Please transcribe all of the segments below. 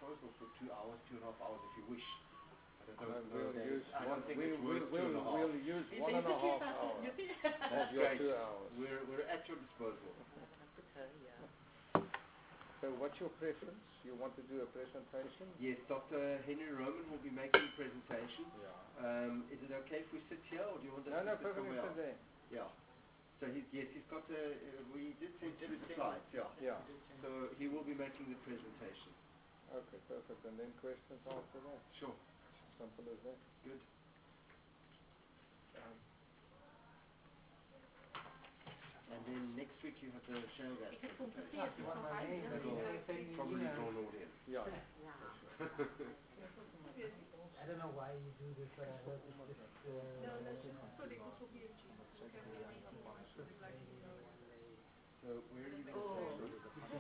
proposal for 2 hours, 2.5 hours if you wish. I don't think it's worth 2.5. We'll use 1.5 hours of your Great. 2 hours. We're at your disposal. So what's your preference? You want to do a presentation? Yes, Dr. Henry Roman will be making the presentation. Yeah. Is it okay if we sit here, or do you want us to sit perfectly somewhere else? there. Yeah. So he's got we did send through the slides, yeah. Yeah. So he will be making the presentation. Okay, perfect. And then questions after that? Sure. Simple as that. Good. And then next week you have the show that presentation. Probably draw an audience. Yeah. I don't know why you do this, but I heard it's just... So where are you going to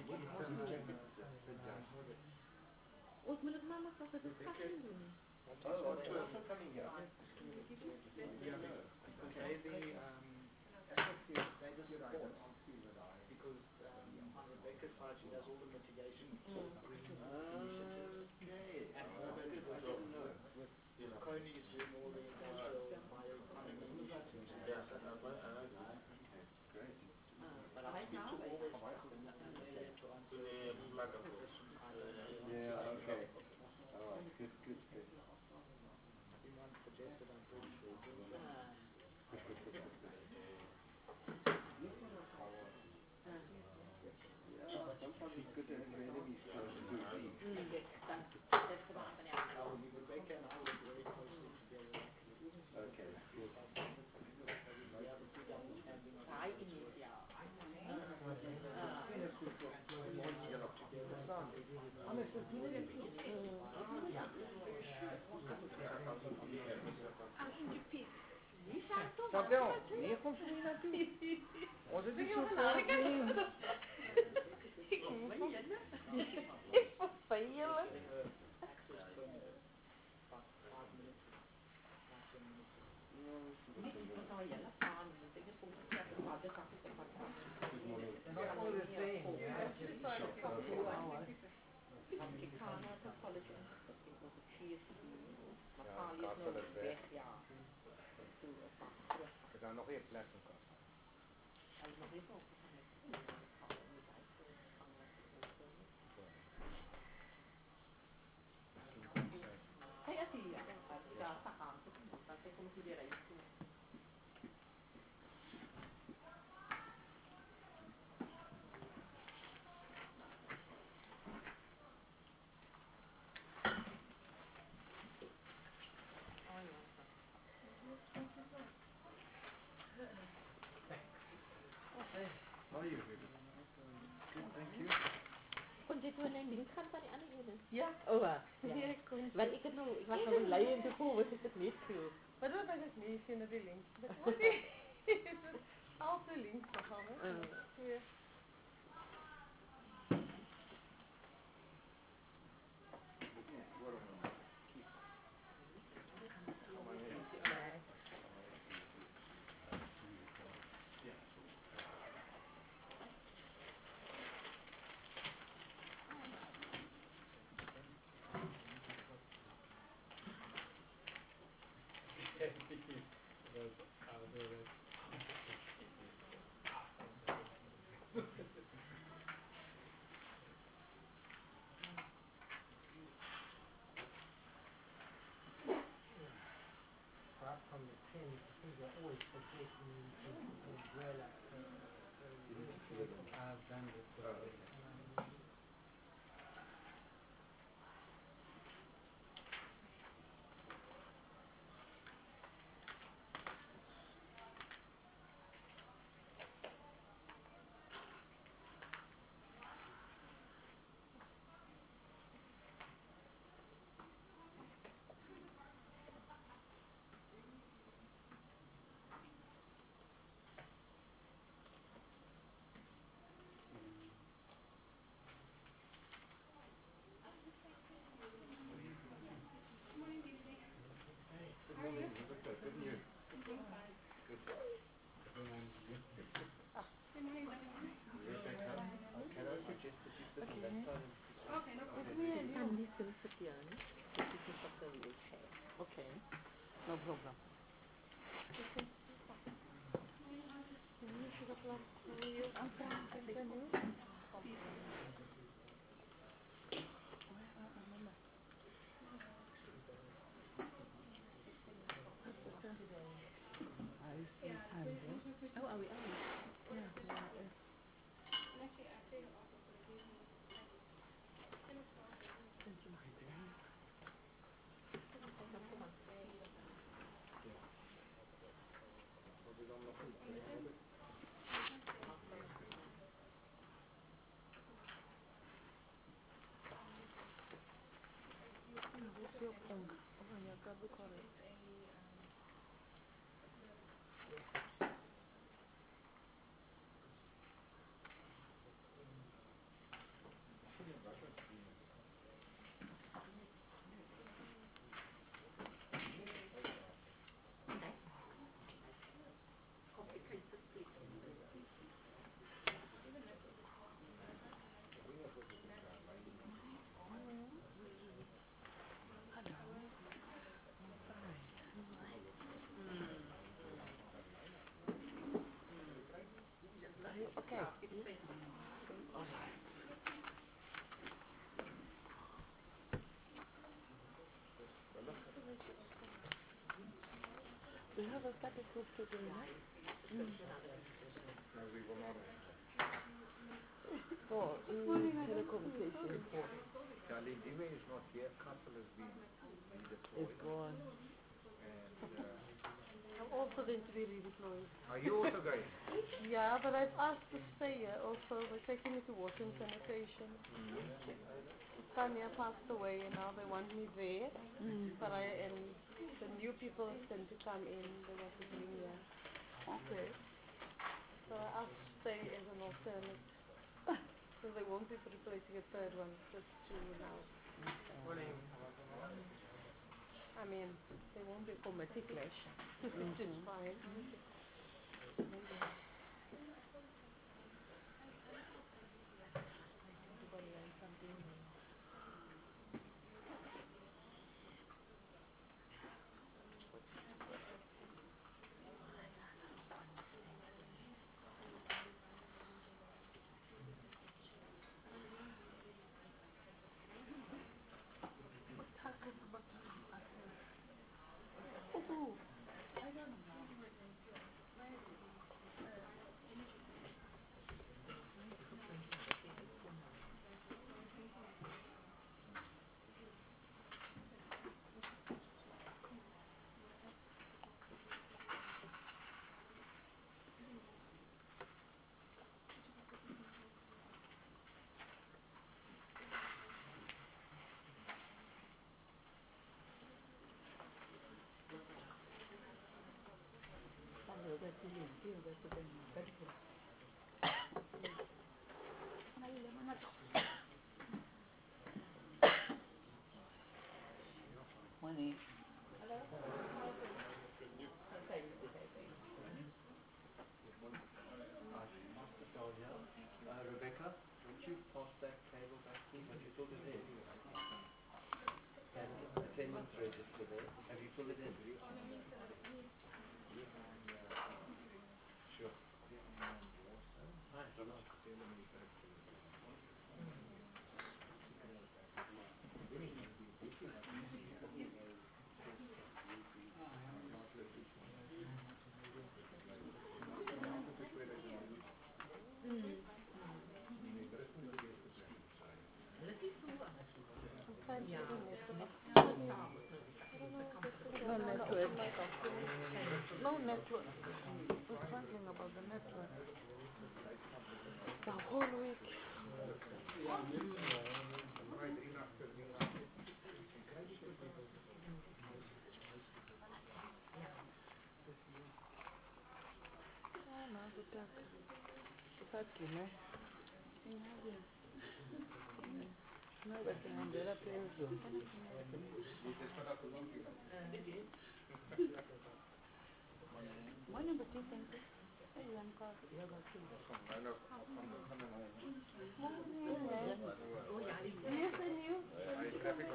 Oh, it's also coming here. Because on Rebecca's side she does all the mitigation initiatives. Okay. And with Coney is doing all the industrial bioeconomy initiatives. Great. But I'll speak to all those to answer any questions I don't know. Yeah, okay. Alright, good. Everyone suggested I'm pretty sure. Yeah, sometimes it's good to have your enemies close to your team. Rebecca and I work very closely together. Okay, good. We have a good understanding of Chantel, hier komt ze niet naartoe. Ons is niet zo Er zijn nog weer plekken. How are you? Good, thank you. Kon jy toe in link gaan van die ander ene? Ja. O, ja. Want ik was nog blij en toe was ik het niet zo. Maar dat was het niet in de link. Dat was niet. Het is al te links gegaan. Ja. From the tin, I think they're always forgetting umbrella. I've done it. Can I suggest that you sit on that side? Van die can sit here, no? But you can stop the wheelchair. Okay, no problem. Oh, are we on? Okay. We have a static group today, no? For telecommunication. Charlie Dime is not here. Castle has been redeployed. It's gone. And I'm also going to be redeployed. are you also going? Yeah, but I've asked to stay here also. They're taking me to work in sanitation. Tanya passed away and now they want me there. But and the new people tend to come in. They want to bring here. Okay. So I asked to stay as an alternate. So they won't be replacing a third one, just two now. I mean, they won't be committee clash, which is fine. Morning. Rebecca, would you pass that cable back please? Have you filled it in? And attendance register there. Have you filled it in? Sure. Hi, Ronald. No network. No network. We're talking about the network. The whole week. Yes, and you?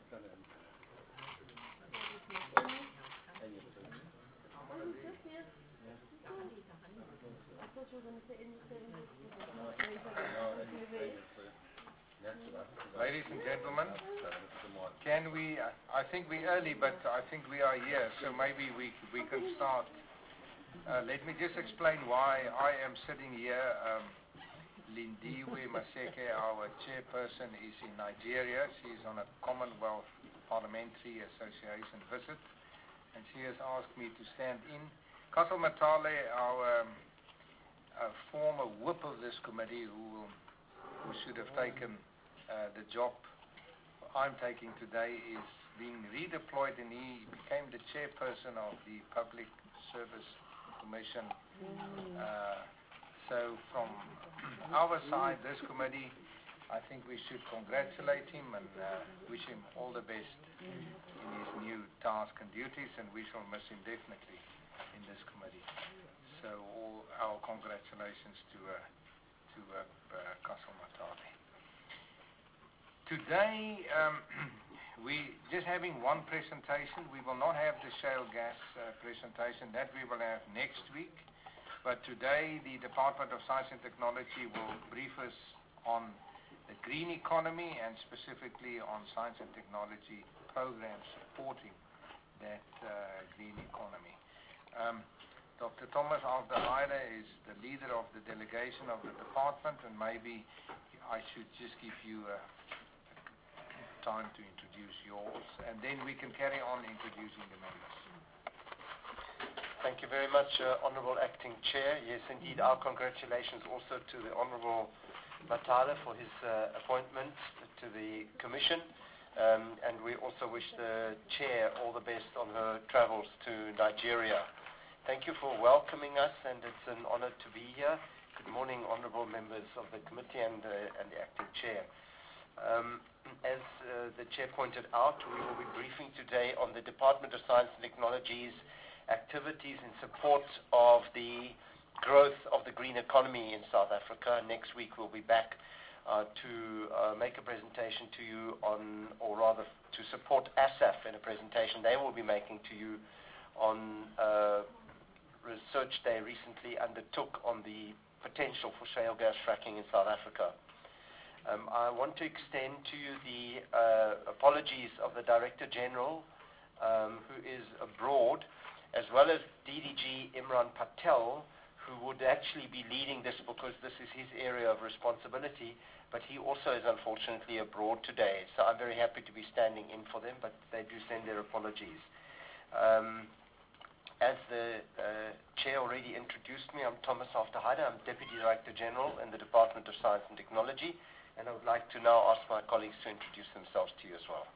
Oh, he's just here. I thought you were going to say anything. Ladies and gentlemen, can we, I think we're early, but I think we are here, so maybe we can start. Let me just explain why I am sitting here. Lindiwe Maseke, our chairperson, is in Nigeria. She's on a Commonwealth Parliamentary Association visit, and she has asked me to stand in. Castle Matale, our former whip of this committee, who should have taken the job I'm taking today, is being redeployed, and he became the chairperson of the Public Service Commission. So from our side, this committee, I think we should congratulate him and wish him all the best in his new task and duties, and we shall miss him definitely in this committee. So all our congratulations to Castle Matale. Today, we just having one presentation. We will not have the shale gas presentation. That we will have next week. But today, the Department of Science and Technology will brief us on the green economy and specifically on science and technology programs supporting that green economy. Dr. Thomas Aldehyde is the leader of the delegation of the department, and maybe I should just give you time to introduce yours, and then we can carry on introducing the members. Thank you very much, Honourable Acting Chair. Yes, indeed, our congratulations also to the Honourable Matale for his appointment to the Commission, and we also wish the Chair all the best on her travels to Nigeria. Thank you for welcoming us, and it's an honour to be here. Good morning, Honourable members of the committee and the Acting Chair. As the Chair pointed out, we will be briefing today on the Department of Science and Technology's activities in support of the growth of the green economy in South Africa. Next week we'll be back to make a presentation to you on, or rather to support ASAF in a presentation they will be making to you on research they recently undertook on the potential for shale gas fracking in South Africa. I want to extend to you the apologies of the Director General who is abroad, as well as DDG Imran Patel, who would actually be leading this because this is his area of responsibility, but he also is unfortunately abroad today. So I'm very happy to be standing in for them, but they do send their apologies. As the Chair already introduced me, I'm Thomas Aldehyde. I'm Deputy Director General in the Department of Science and Technology, and I would like to now ask my colleagues to introduce themselves to you as well.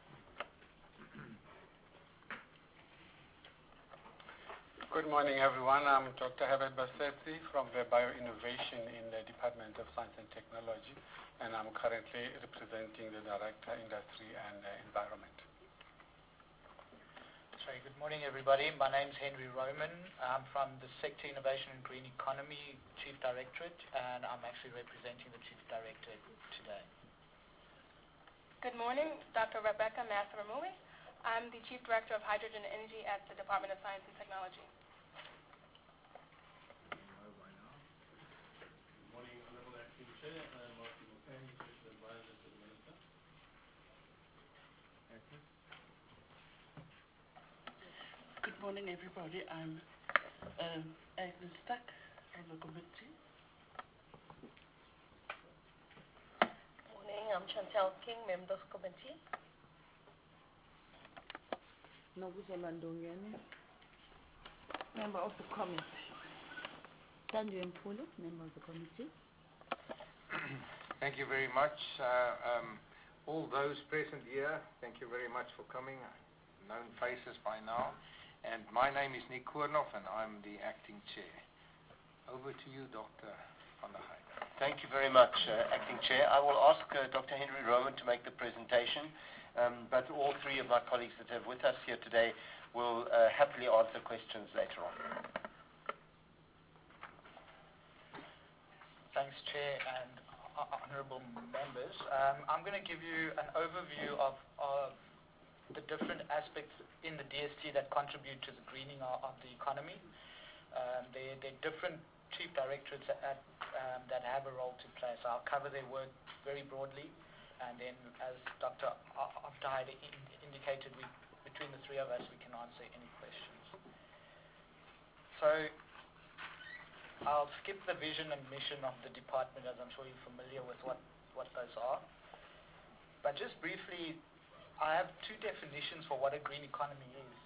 Good morning, everyone. I'm Dr. Herbert Bassetsi from the Bioinnovation in the Department of Science and Technology, and I'm currently representing the Director, Industry and Environment. Sorry, good morning, everybody. My name's Henry Roman. I'm from the Sector Innovation and Green Economy Chief Directorate, and I'm actually representing the Chief Director today. Good morning, Dr. Rebecca Masaramui. I'm the Chief Director of Hydrogen Energy at the Department of Science and Technology. Good morning, everybody. I'm Agnes Stuck from the committee. Morning, I'm Chantel King, Member of Committee. Nobuzo Landongeni, member of the committee. Tandu Mpulu, member of the committee. Thank you very much. All those present here, thank you very much for coming. Known faces by now. And my name is Nick Koornoff, and I'm the Acting Chair. Over to you, Dr. van der Heijden. Thank you very much, Acting Chair. I will ask Dr. Henry Roman to make the presentation, but all three of my colleagues that are with us here today will happily answer questions later on. Thanks, Chair and honourable members. I'm going to give you an overview of the different aspects in the DST that contribute to the greening of the economy. There are different chief directorates that have a role to play. So I'll cover their work very broadly, and then as Dr. Abdahid indicated, between the three of us we can answer any questions. So I'll skip the vision and mission of the department, as I'm sure you're familiar with what those are. But just briefly, I have two definitions for what a green economy is.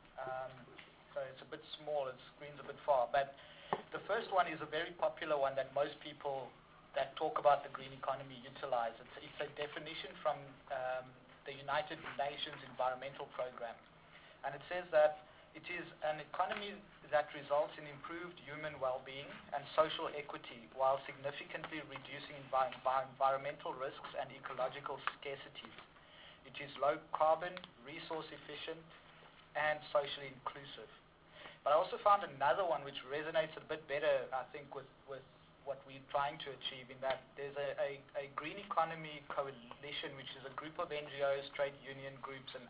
So it's a bit small, it screens a bit far. But the first one is a very popular one that most people that talk about the green economy utilize. It's a definition from the United Nations Environmental Programme. And it says that it is an economy that results in improved human well-being and social equity while significantly reducing environmental risks and ecological scarcities. It is low carbon, resource efficient, and socially inclusive. But I also found another one which resonates a bit better, I think, with what we're trying to achieve, in that there's a green economy coalition, which is a group of NGOs, trade union groups, and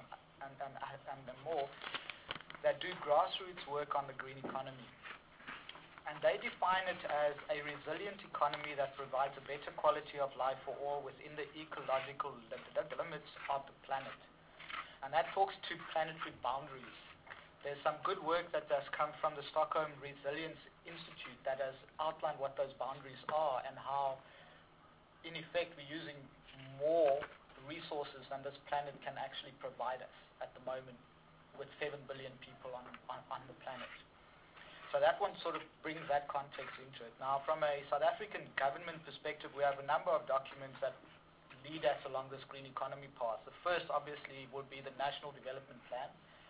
more, that do grassroots work on the green economy. And they define it as a resilient economy that provides a better quality of life for all within the ecological limits of the planet. And that talks to planetary boundaries. There's some good work that has come from the Stockholm Resilience Institute that has outlined what those boundaries are and how, in effect, we're using more resources than this planet can actually provide us at the moment, with 7 billion people on the planet. So that one sort of brings that context into it. Now, from a South African government perspective, we have a number of documents that lead us along this green economy path. The first, obviously, would be the National Development Plan.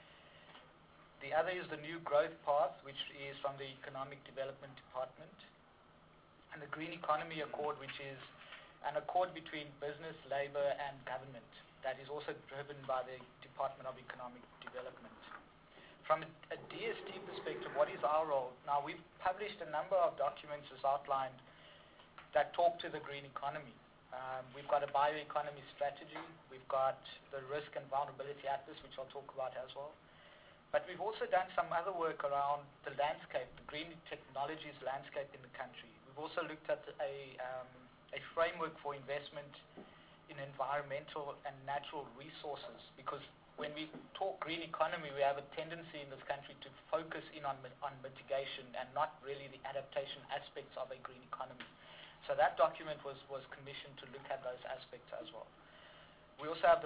The other is the New Growth Path, which is from the Economic Development Department. And the Green Economy Accord, which is an accord between business, labor, and government that is also driven by the Department of Economic Development. From a DST perspective, what is our role? Now, we've published a number of documents as outlined that talk to the green economy. We've got a bioeconomy strategy. We've got the Risk and Vulnerability Atlas, which I'll talk about as well. But we've also done some other work around the landscape, the green technologies landscape in the country. We've also looked at a framework for investment in environmental and natural resources, because when we talk green economy, we have a tendency in this country to focus in on mitigation and not really the adaptation aspects of a green economy. So that document was commissioned to look at those aspects as well. We also have the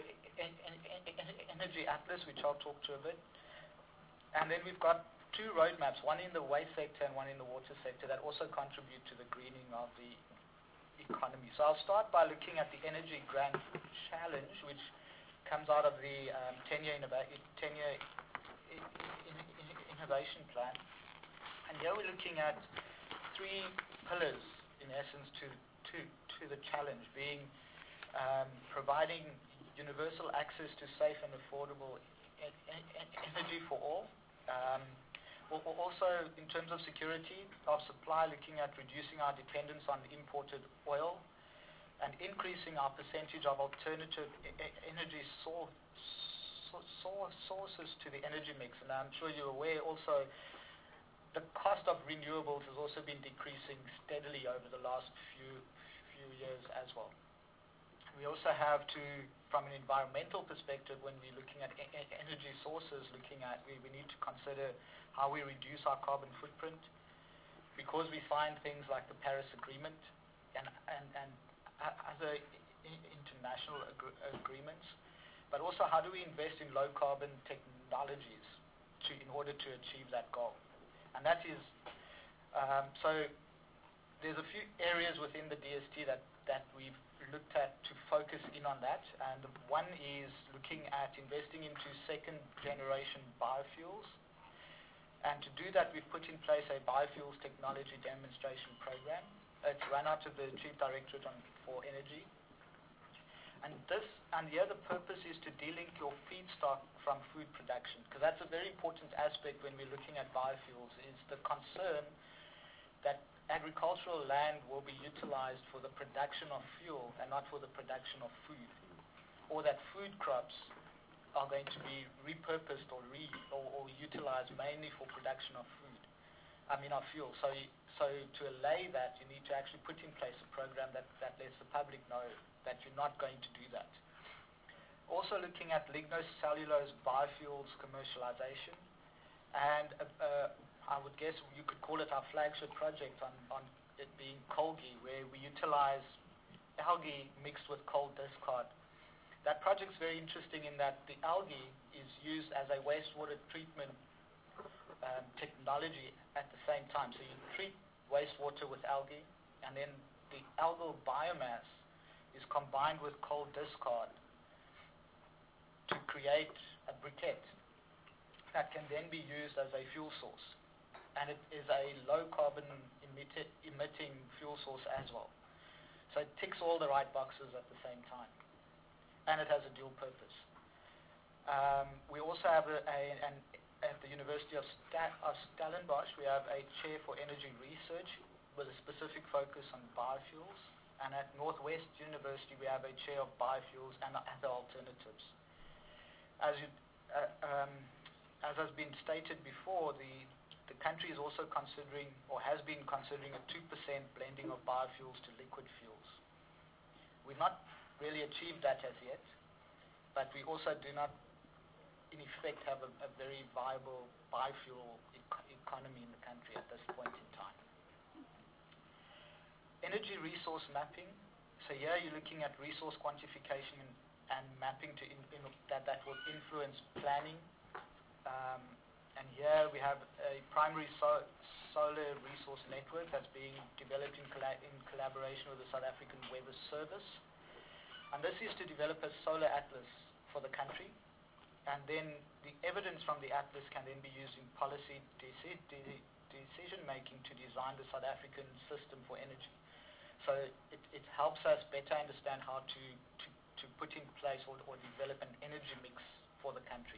Bioenergy Atlas, which I'll talk to a bit. And then we've got two roadmaps, one in the waste sector and one in the water sector, that also contribute to the greening of the economy. So I'll start by looking at the Energy Grand Challenge, which comes out of the 10-year innovation plan. And here we're looking at three pillars, in essence, to the challenge, being providing universal access to safe and affordable energy for all. Also, in terms of security of supply, looking at reducing our dependence on imported oil and increasing our percentage of alternative energy sources to the energy mix. And I'm sure you're aware also the cost of renewables has also been decreasing steadily over the last few years as well. We also have to, from an environmental perspective, when we're looking at energy sources, we need to consider how we reduce our carbon footprint, because we find things like the Paris Agreement and other international agreements, but also how do we invest in low carbon technologies in order to achieve that goal. And that is, so there's a few areas within the DST that we've looked at to focus in on that, and one is looking at investing into second generation biofuels. And to do that, we've put in place a biofuels technology demonstration program. It's run out of the Chief Directorate for Energy. And the other purpose is to delink your feedstock from food production, because that's a very important aspect when we're looking at biofuels, is the concern that agricultural land will be utilized for the production of fuel and not for the production of food, or that food crops are going to be repurposed or utilized mainly for production of of fuel. So to allay that, you need to actually put in place a program that lets the public know that you're not going to do that. Also looking at lignocellulose biofuels commercialization, and I would guess you could call it our flagship project on it being Colgi, where we utilize algae mixed with coal discard. That project's very interesting in that the algae is used as a wastewater treatment technology at the same time. So you treat wastewater with algae, and then the algal biomass is combined with coal discard to create a briquette that can then be used as a fuel source. And it is a low carbon emitting fuel source as well. So it ticks all the right boxes at the same time. And it has a dual purpose. We also have at the University of Stellenbosch, we have a chair for energy research with a specific focus on biofuels. And at Northwest University, we have a chair of biofuels and other alternatives. As has been stated before, the country is also considering, or has been considering, a 2% blending of biofuels to liquid fuels. We've not really achieved that as yet, but we also do not, in effect, have a very viable biofuel economy in the country at this point in time. Energy resource mapping. So here you're looking at resource quantification and mapping that will influence planning. And here we have a primary solar resource network that's being developed in collaboration with the South African Weather Service. And this is to develop a solar atlas for the country. And then the evidence from the atlas can then be used in policy decision making to design the South African system for energy. So it helps us better understand how to put in place or develop an energy mix for the country.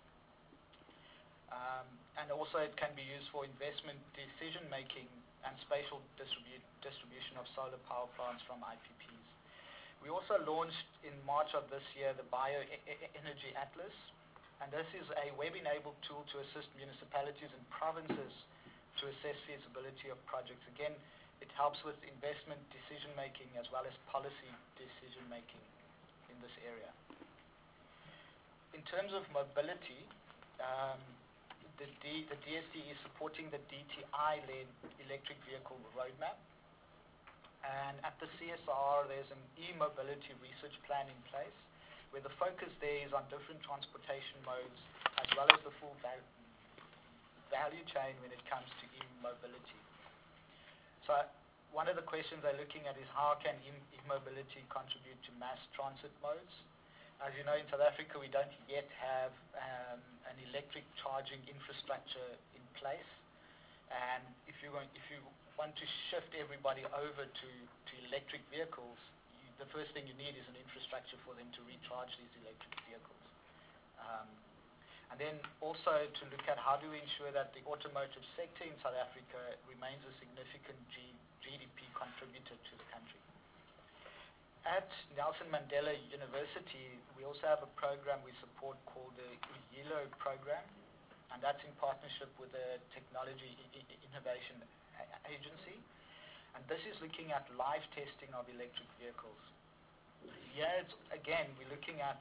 And also it can be used for investment decision making and spatial distribution of solar power plants from IPPs. We also launched in March of this year the Bioenergy Atlas, and this is a web-enabled tool to assist municipalities and provinces to assess feasibility of projects. Again, it helps with investment decision making as well as policy decision making in this area. In terms of mobility, the DSD is supporting the DTI-led electric vehicle roadmap. And at the CSR, there's an e-mobility research plan in place where the focus there is on different transportation modes as well as the full value chain when it comes to e-mobility. So one of the questions they're looking at is how can e-mobility contribute to mass transit modes? As you know, in South Africa, we don't yet have an electric charging infrastructure in place. And if you want to shift everybody over to electric vehicles, the first thing you need is an infrastructure for them to recharge these electric vehicles. And then also to look at how do we ensure that the automotive sector in South Africa remains a significant GDP contributor to the country. At Nelson Mandela University, we also have a program we support called the YELO program, and that's in partnership with the Technology Innovation Agency. And this is looking at live testing of electric vehicles. Here, again, we're looking at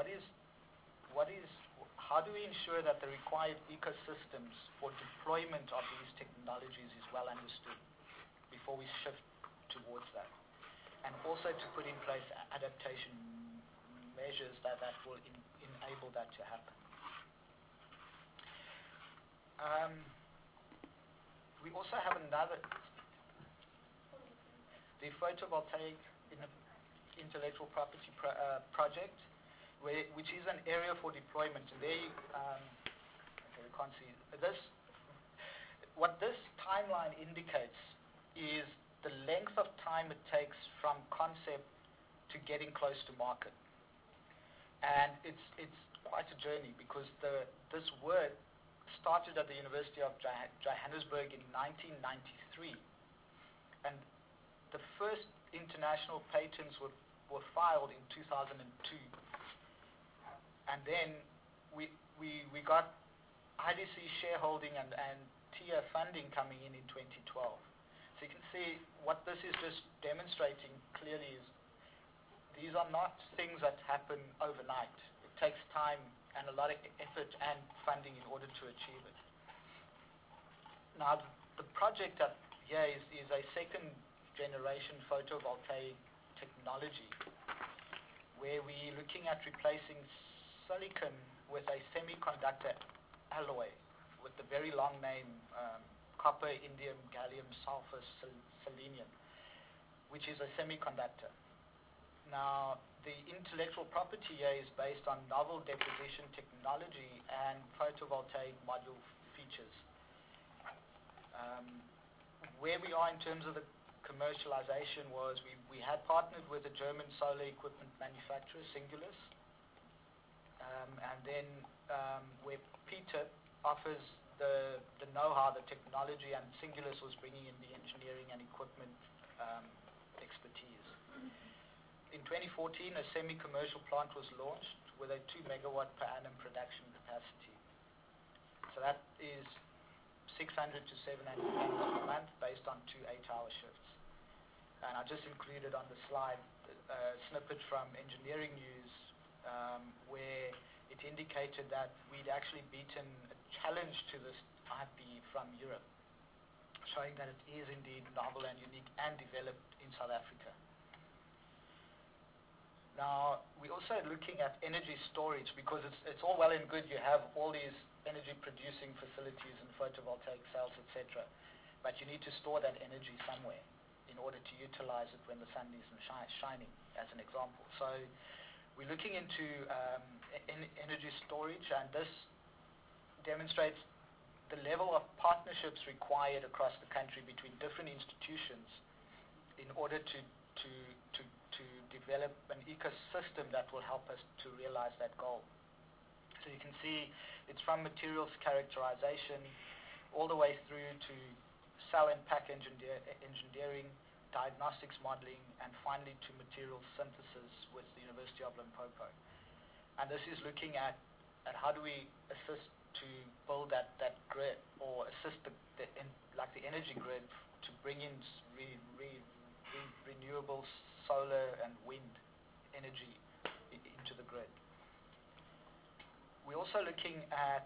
how do we ensure that the required ecosystems for deployment of these technologies is well understood before we shift towards that. And also to put in place adaptation measures that will enable that to happen. We also have the photovoltaic intellectual property project, which is an area for deployment. And there, okay, we can't see this. What this timeline indicates is the length of time it takes from concept to getting close to market. And it's quite a journey because this work started at the University of Johannesburg in 1993. And the first international patents were filed in 2002. And then we got IDC shareholding and TIA funding coming in 2012. So you can see what this is just demonstrating clearly is these are not things that happen overnight. It takes time and a lot of effort and funding in order to achieve it. Now, the project up here is a second generation photovoltaic technology where we're looking at replacing silicon with a semiconductor alloy with the very long name copper, indium, gallium, sulfur, selenium, which is a semiconductor. Now, the intellectual property here is based on novel deposition technology and photovoltaic module features. Where we are in terms of the commercialization was we had partnered with a German solar equipment manufacturer, Singulus, and then where Peter offers the know-how, the technology, and Singulus was bringing in the engineering and equipment expertise. In 2014, a semi-commercial plant was launched with a 2 megawatt per annum production capacity. So that is 600 to 700 panels per month based on 2 8-hour shifts. And I just included on the slide a snippet from Engineering News where it indicated that we'd actually beaten a challenge to this IP from Europe, showing that it is indeed novel and unique and developed in South Africa. Now, we're also looking at energy storage because it's all well and good you have all these energy producing facilities and photovoltaic cells, etc. But you need to store that energy somewhere in order to utilize it when the sun isn't shining, as an example. So we're looking into energy storage, and this demonstrates the level of partnerships required across the country between different institutions in order to develop an ecosystem that will help us to realize that goal. So you can see it's from materials characterization all the way through to cell and pack engineering, diagnostics modeling, and finally to materials synthesis with the University of Limpopo. And this is looking at how do we assist to build that grid, or assist the energy grid to bring in renewable solar and wind energy into the grid. We're also looking at,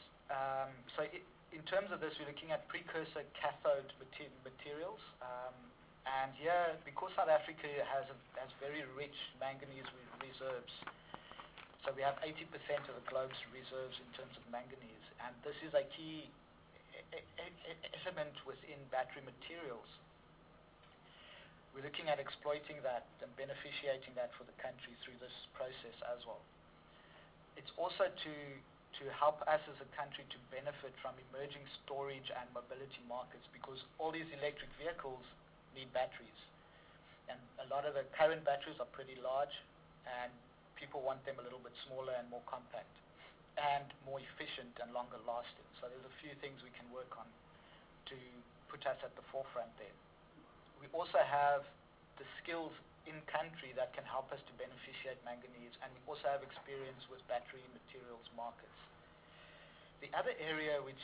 in terms of this, we're looking at precursor cathode materials. And here, because South Africa has very rich manganese reserves, so we have 80% of the globe's reserves in terms of manganese, and this is a key element within battery materials. We're looking at exploiting that and beneficiating that for the country through this process as well. It's also to help us as a country to benefit from emerging storage and mobility markets, because all these electric vehicles need batteries. And a lot of the current batteries are pretty large, and people want them a little bit smaller and more compact and more efficient and longer lasting. So there's a few things we can work on to put us at the forefront there. We also have the skills in country that can help us to beneficiate manganese, and we also have experience with battery materials markets. The other area which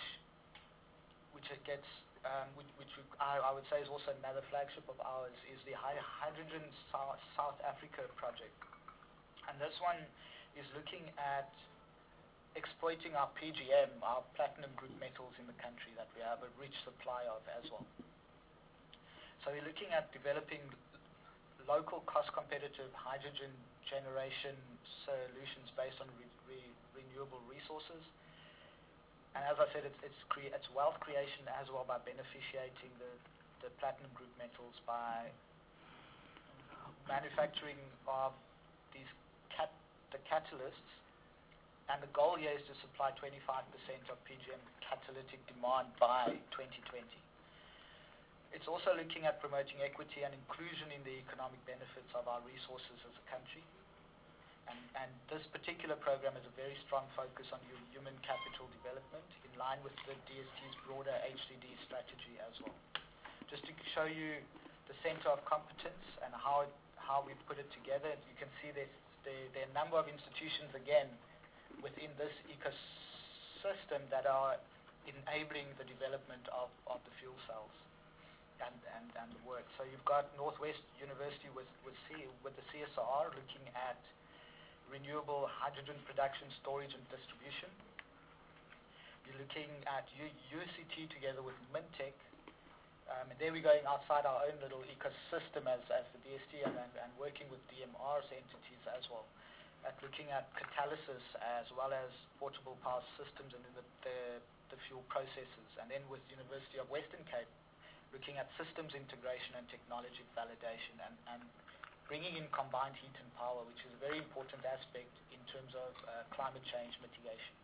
I would say is also another flagship of ours is the Hydrogen South Africa project. And this one is looking at exploiting our PGM, our platinum group metals in the country that we have a rich supply of as well. So we're looking at developing local cost-competitive hydrogen generation solutions based on renewable resources. And as I said, it's wealth creation as well by beneficiating the platinum group metals by manufacturing of the catalysts. And the goal here is to supply 25% of PGM catalytic demand by 2020. It's also looking at promoting equity and inclusion in the economic benefits of our resources as a country. And this particular program has a very strong focus on human capital development in line with the DST's broader HCD strategy as well. Just to show you the center of competence and how we put it together, you can see there are a number of institutions again within this ecosystem that are enabling the development of the fuel cells and the work. So you've got Northwest University with the CSR looking at renewable hydrogen production, storage and distribution. You're looking at UCT together with Mintech, and there we're going outside our own little ecosystem as the DST and working with DMR's entities as well, at looking at catalysis as well as portable power systems and the fuel processes. And then with University of Western Cape, looking at systems integration and technology validation and bringing in combined heat and power, which is a very important aspect in terms of climate change mitigation.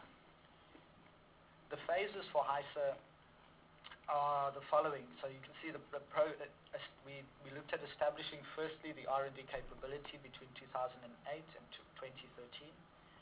The phases for HySA are the following. So you can see we looked at establishing firstly the R&D capability between 2008 and 2013.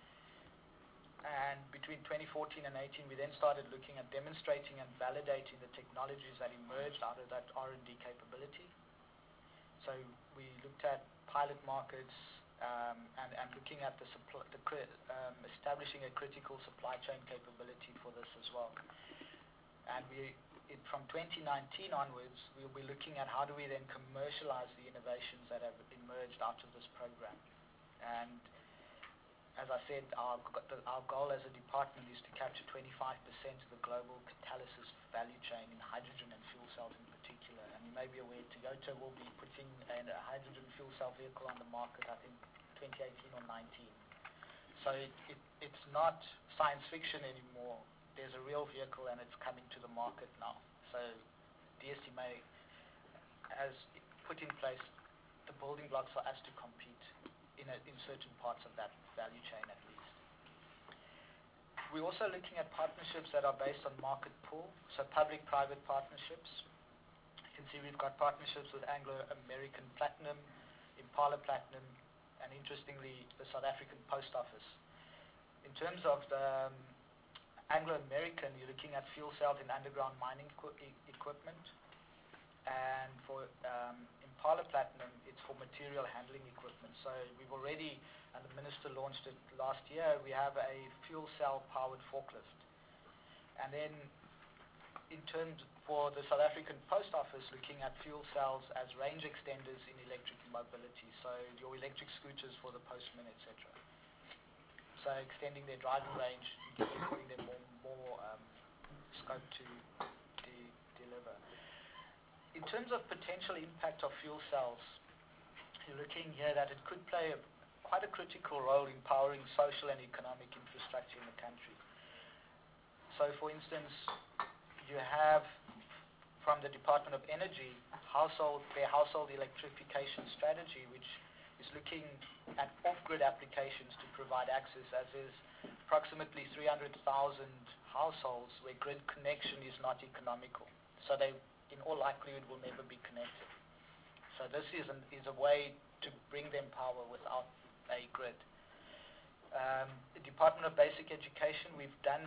And between 2014 and 18, we then started looking at demonstrating and validating the technologies that emerged out of that R&D capability. So we looked at pilot markets and looking at establishing a critical supply chain capability for this as well. And from 2019 onwards, we'll be looking at how do we then commercialize the innovations that have emerged out of this program. And as I said, our goal as a department is to capture 25% of the global catalysis value chain in hydrogen and fuel cells in particular. And you may be aware Toyota will be putting a hydrogen fuel cell vehicle on the market, I think, 2018 or 19. So it's not science fiction anymore. There's a real vehicle and it's coming to the market now. So DSTMA has put in place the building blocks for us to compete in certain parts of that value chain at least. We're also looking at partnerships that are based on market pull, so public-private partnerships. You can see we've got partnerships with Anglo American Platinum, Impala Platinum, and interestingly, the South African Post Office. In terms of the Anglo American, you're looking at fuel cells in underground mining equipment, and for Impala Platinum, it's for material handling equipment. So we've already, and the Minister launched it last year, we have a fuel cell powered forklift. And then in terms for the South African Post Office, looking at fuel cells as range extenders in electric mobility, so your electric scooters for the postmen, etc. So extending their driving range, giving them more scope to deliver. In terms of potential impact of fuel cells, you're looking here that it could play quite a critical role in powering social and economic infrastructure in the country. So for instance, you have from the Department of Energy their household electrification strategy, which is looking at off-grid applications to provide access, as is approximately 300,000 households where grid connection is not economical. So they, in all likelihood, will never be connected. So this is a way to bring them power without a grid. The Department of Basic Education, we've done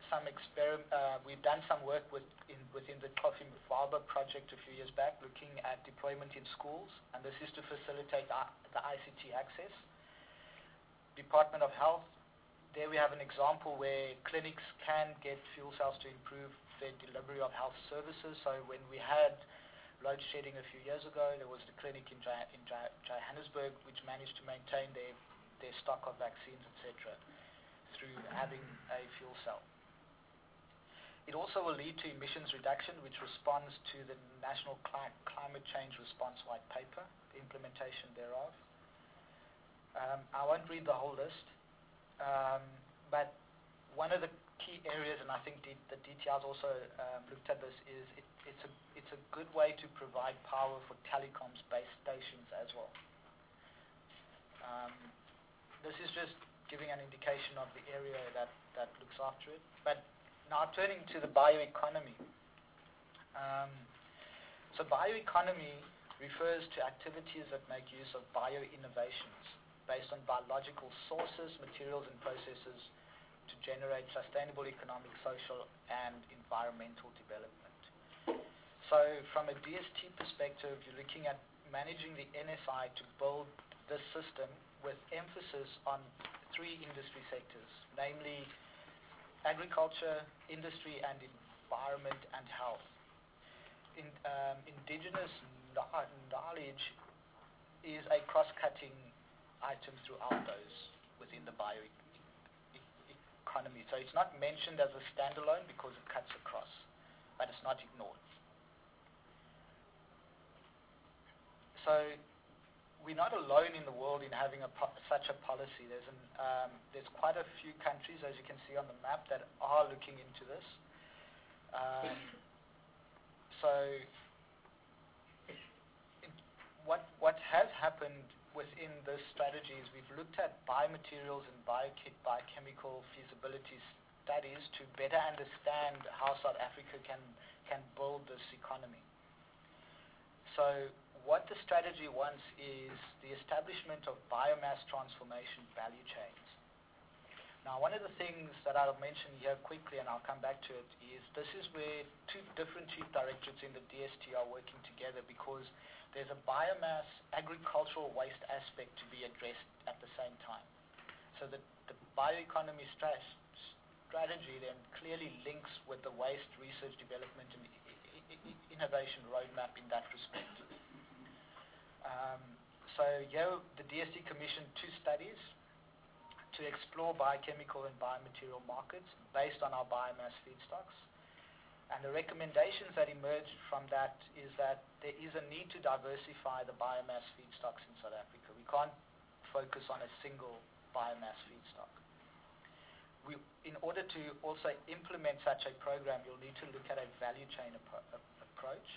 some work within the Coffee Mfaba project a few years back, looking at deployment in schools, and this is to facilitate the ICT access. Department of Health, there we have an example where clinics can get fuel cells to improve their delivery of health services. So when we had load shedding a few years ago, there was the clinic in Johannesburg which managed to maintain their stock of vaccines, etc., through having a fuel cell. It also will lead to emissions reduction, which responds to the National Climate Change Response White Paper, the implementation thereof. I won't read the whole list, but one of the key areas, and I think the DTR's also looked at this, is it's a good way to provide power for telecoms base stations as well. This is just giving an indication of the area that looks after it. But now turning to the bioeconomy. So bioeconomy refers to activities that make use of bio-innovations based on biological sources, materials and processes to generate sustainable economic, social and environmental development. So from a DST perspective, you're looking at managing the NSI to build this system with emphasis on three industry sectors, namely agriculture, industry and environment and health. Indigenous knowledge is a cross-cutting item throughout those within the bioeconomy. So it's not mentioned as a standalone because it cuts across, but it's not ignored. So we're not alone in the world in having such a policy. There's quite a few countries, as you can see on the map, that are looking into this. What has happened within this strategy is we've looked at biomaterials and biochemical feasibility studies to better understand how South Africa can build this economy. So what the strategy wants is the establishment of biomass transformation value chains. Now, one of the things that I'll mention here quickly, and I'll come back to it, is this is where two different chief directorates in the DST are working together, because there's a biomass agricultural waste aspect to be addressed at the same time. So the bioeconomy strategy then clearly links with the waste research, development, and innovation roadmap in that respect. So here the DST commissioned two studies to explore biochemical and biomaterial markets based on our biomass feedstocks. And the recommendations that emerged from that is that there is a need to diversify the biomass feedstocks in South Africa. We can't focus on a single biomass feedstock. In order to also implement such a program, you'll need to look at a value chain approach.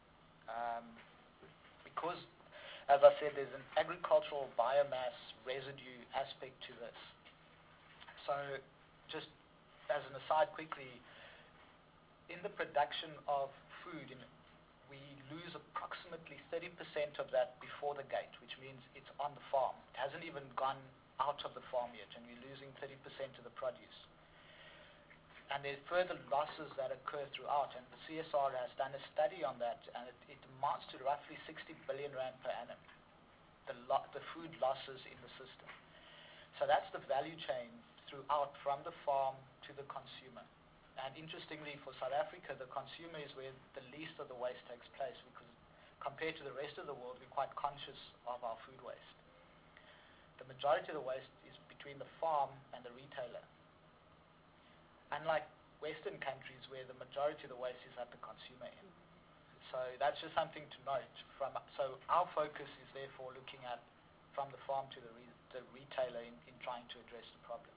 Because, as I said, there's an agricultural biomass residue aspect to this. So just as an aside quickly, in the production of food, we lose approximately 30% of that before the gate, which means it's on the farm. It hasn't even gone out of the farm yet, and we're losing 30% of the produce. And there's further losses that occur throughout, and the CSR has done a study on that, and it amounts to roughly 60 billion rand per annum, the food losses in the system. So that's the value chain throughout, from the farm to the consumer. And interestingly, for South Africa, the consumer is where the least of the waste takes place, because compared to the rest of the world, we're quite conscious of our food waste. The majority of the waste is between the farm and the retailer. Unlike Western countries where the majority of the waste is at the consumer end. So that's just something to note. So our focus is therefore looking at from the farm to the retailer in trying to address the problem.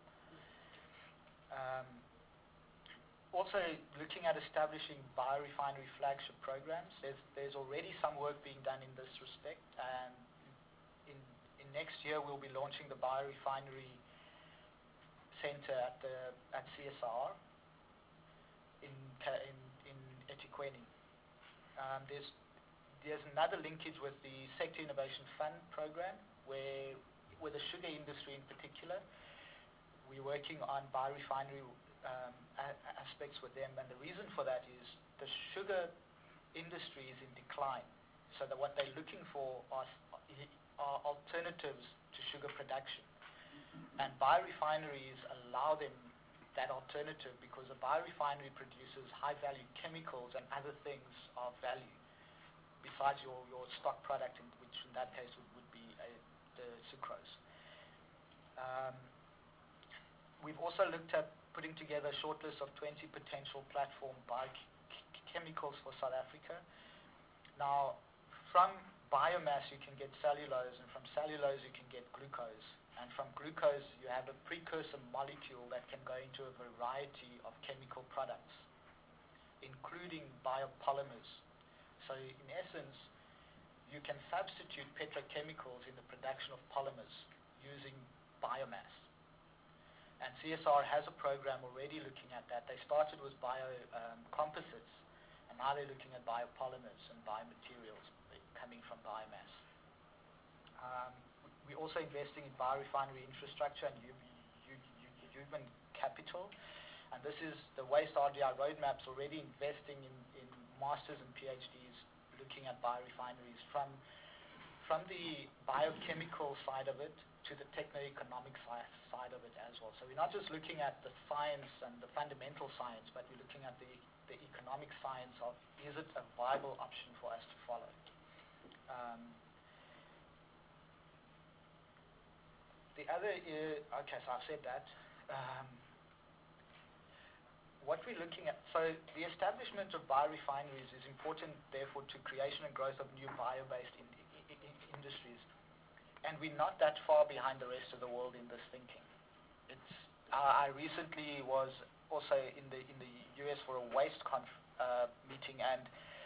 Also looking at establishing biorefinery flagship programs. There's already some work being done in this respect, and in next year we'll be launching the biorefinery center at CSR in eThekwini. There's another linkage with the Sector Innovation Fund program, where with the sugar industry in particular, we're working on biorefinery aspects with them, and the reason for that is the sugar industry is in decline, so that what they're looking for are alternatives to sugar production, and biorefineries allow them that alternative, because a biorefinery produces high value chemicals and other things of value besides your stock product, which in that case would be the sucrose. We've also looked at putting together a shortlist of 20 potential platform biochemicals for South Africa. Now, from biomass you can get cellulose, and from cellulose you can get glucose. And from glucose you have a precursor molecule that can go into a variety of chemical products, including biopolymers. So in essence, you can substitute petrochemicals in the production of polymers using biomass. And CSR has a program already looking at that. They started with composites, and now they're looking at biopolymers and biomaterials coming from biomass. We're also investing in biorefinery infrastructure and human capital. And this is the Waste RDI roadmaps already investing in masters and PhDs looking at biorefineries from the biochemical side of it to the techno-economic side of it as well. So we're not just looking at the science and the fundamental science, but we're looking at the economic science of, is it a viable option for us to follow? The other, okay, so I've said that. What we're looking at, so the establishment of biorefineries is important, therefore, to creation and growth of new bio-based industries. And we're not that far behind the rest of the world in this thinking. I recently was also in the US for a waste meeting, and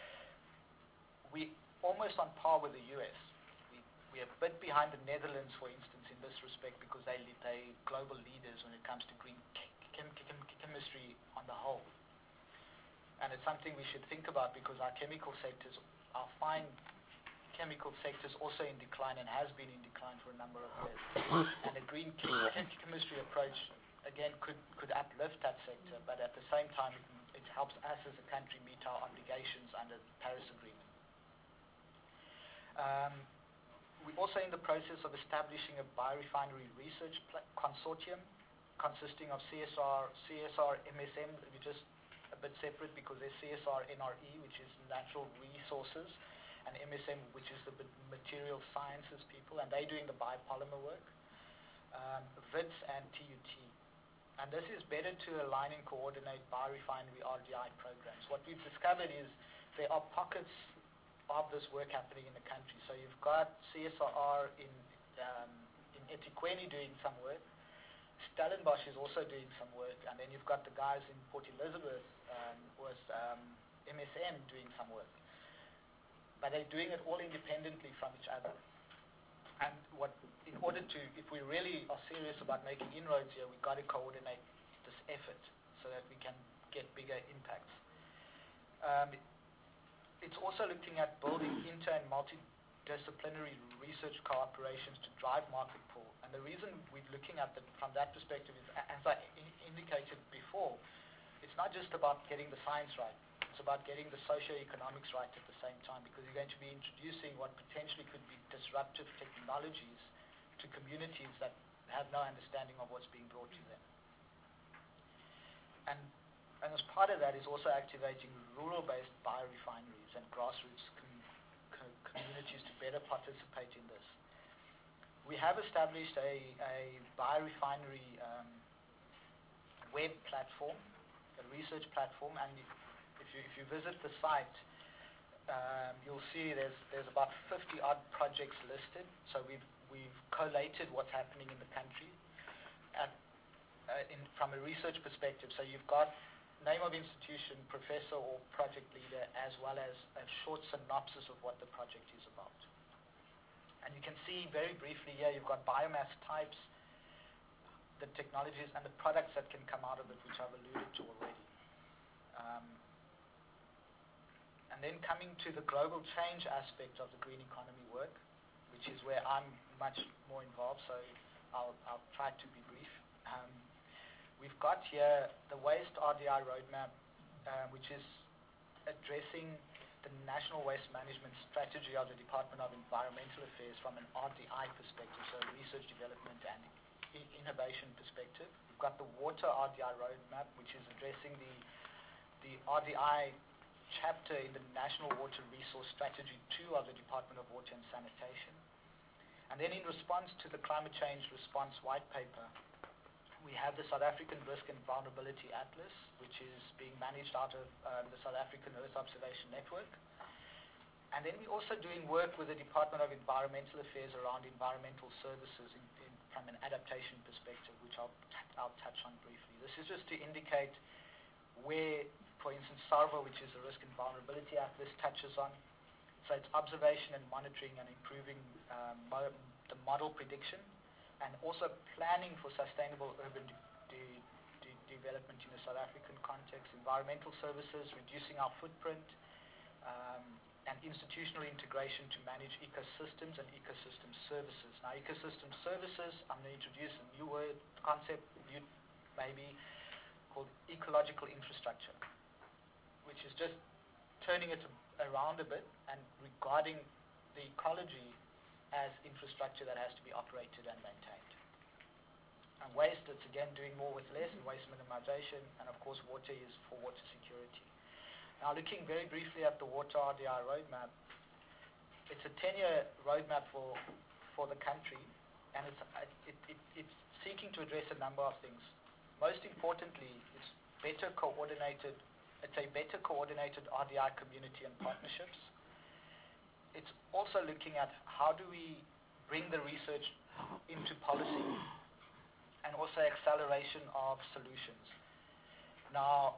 we almost on par with the US. We're a bit behind the Netherlands, for instance, in this respect, because they global leaders when it comes to green chemistry on the whole. And it's something we should think about, because our chemical sectors, our fine chemical sectors also in decline and has been in decline for a number of years. And a green chemistry approach, again, could uplift that sector, but at the same time, it helps us as a country meet our obligations under the Paris Agreement. We're also in the process of establishing a biorefinery research consortium consisting of CSR, MSM, which is a bit separate because there's CSR NRE, which is natural resources, and MSM, which is the material sciences people, and they're doing the biopolymer work, WITS and TUT. And this is better to align and coordinate biorefinery RDI programs. What we've discovered is there are pockets of this work happening in the country. So you've got CSR in eThekwini doing some work. Stellenbosch is also doing some work, and then you've got the guys in Port Elizabeth with MSM doing some work. But they're doing it all independently from each other. And in order to, if we really are serious about making inroads here, we've got to coordinate this effort so that we can get bigger impacts. It's also looking at building inter and multidisciplinary research cooperations to drive market pull. And the reason we're looking at it from that perspective is, as I indicated before, it's not just about getting the science right. It's about getting the socio-economics right at the same time, because you're going to be introducing what potentially could be disruptive technologies to communities that have no understanding of what's being brought to them. And as part of that is also activating rural-based biorefineries and grassroots communities to better participate in this. We have established a biorefinery web platform, a research platform, and if you visit the site, you'll see there's about 50 odd projects listed. So we've collated what's happening in the country from a research perspective. So you've got name of institution, professor or project leader, as well as a short synopsis of what the project is about. And you can see very briefly here, you've got biomass types, the technologies and the products that can come out of it, which I've alluded to already. And then coming to the global change aspect of the green economy work, which is where I'm much more involved, so I'll try to be brief. We've got here the Waste RDI Roadmap, which is addressing the National Waste Management Strategy of the Department of Environmental Affairs from an RDI perspective, so research, development and innovation perspective. We've got the Water RDI Roadmap, which is addressing the RDI chapter in the National Water Resource Strategy 2 of the Department of Water and Sanitation. And then in response to the Climate Change Response White Paper, we have the South African Risk and Vulnerability Atlas, which is being managed out of the South African Earth Observation Network. And then we're also doing work with the Department of Environmental Affairs around environmental services from an adaptation perspective, which I'll touch on briefly. This is just to indicate where, for instance, SARVA, which is the Risk and Vulnerability Atlas, touches on. So it's observation and monitoring and improving the model prediction, and also planning for sustainable urban development in the South African context, environmental services, reducing our footprint, and institutional integration to manage ecosystems and ecosystem services. Now, ecosystem services, I'm going to introduce a new word, concept, maybe, called ecological infrastructure, which is just turning it around a bit and regarding the ecology as infrastructure that has to be operated and maintained. And waste, it's again doing more with less and waste minimization, and of course water is for water security. Now looking very briefly at the Water RDI roadmap, it's a 10-year roadmap for the country, and it's seeking to address a number of things. Most importantly, it's a better coordinated RDI community and partnerships. It's also looking at how do we bring the research into policy and also acceleration of solutions. Now,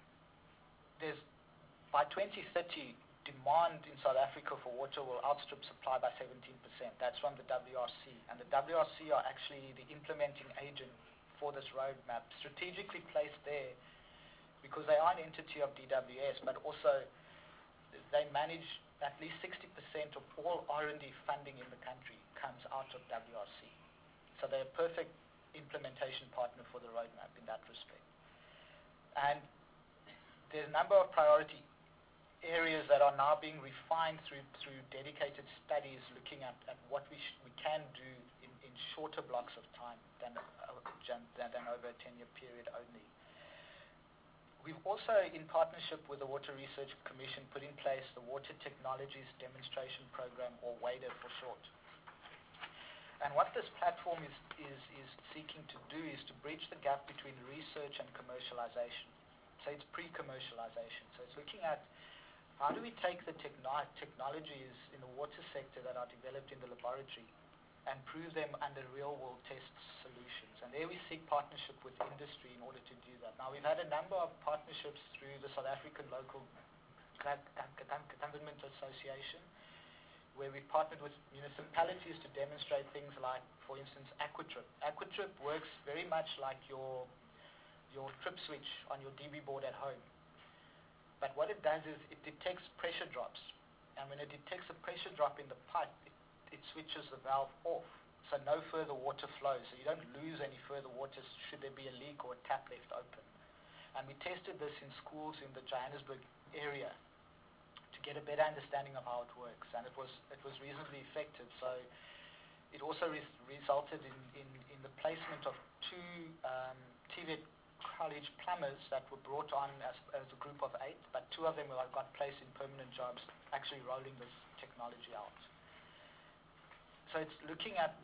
by 2030, demand in South Africa for water will outstrip supply by 17%. That's from the WRC. And the WRC are actually the implementing agent for this roadmap, strategically placed there because they are an entity of DWS, but also they manage at least 60% of all R&D funding in the country comes out of WRC. So they're a perfect implementation partner for the roadmap in that respect. And there's a number of priority areas that are now being refined through dedicated studies looking at what we can do in shorter blocks of time than over a 10-year period only. We've also, in partnership with the Water Research Commission, put in place the Water Technologies Demonstration Program, or WADER for short. And what this platform is seeking to do is to bridge the gap between research and commercialization. So it's pre-commercialization. So it's looking at how do we take the technologies in the water sector that are developed in the laboratory and prove them under real-world test solutions. And there we seek partnership with industry in order to do that. Now, we've had a number of partnerships through the South African Local Government Association, where we've partnered with municipalities to demonstrate things like, for instance, AquaTrip. AquaTrip works very much like your trip switch on your DB board at home. But what it does is it detects pressure drops. And when it detects a pressure drop in the pipe, it switches the valve off, so no further water flows. So you don't lose any further water should there be a leak or a tap left open. And we tested this in schools in the Johannesburg area to get a better understanding of how it works. And it was reasonably effective. So it also resulted in the placement of two TVET college plumbers that were brought on as a group of 8, but 2 of them got placed in permanent jobs actually rolling this technology out. So it's looking at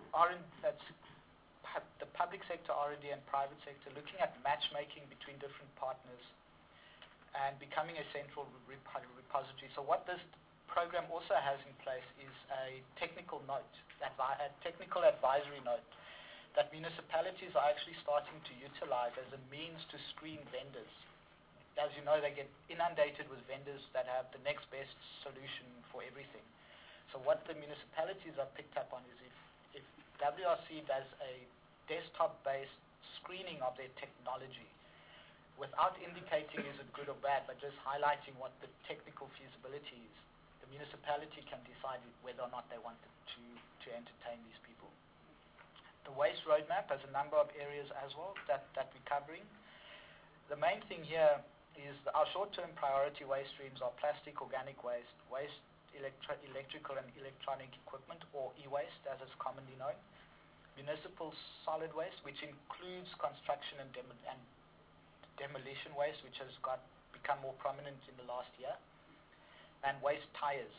the public sector R&D and private sector, looking at matchmaking between different partners and becoming a central repository. So what this program also has in place is a technical note, a technical advisory note that municipalities are actually starting to utilize as a means to screen vendors. As you know, they get inundated with vendors that have the next best solution for everything. So what the municipalities have picked up on is if WRC does a desktop-based screening of their technology without indicating is it good or bad, but just highlighting what the technical feasibility is, the municipality can decide whether or not they want to entertain these people. The waste roadmap has a number of areas as well that we're covering. The main thing here is our short-term priority waste streams are plastic, organic waste, electrical and electronic equipment, or e-waste as it's commonly known, municipal solid waste, which includes construction and demolition waste, which has become more prominent in the last year, and waste tires.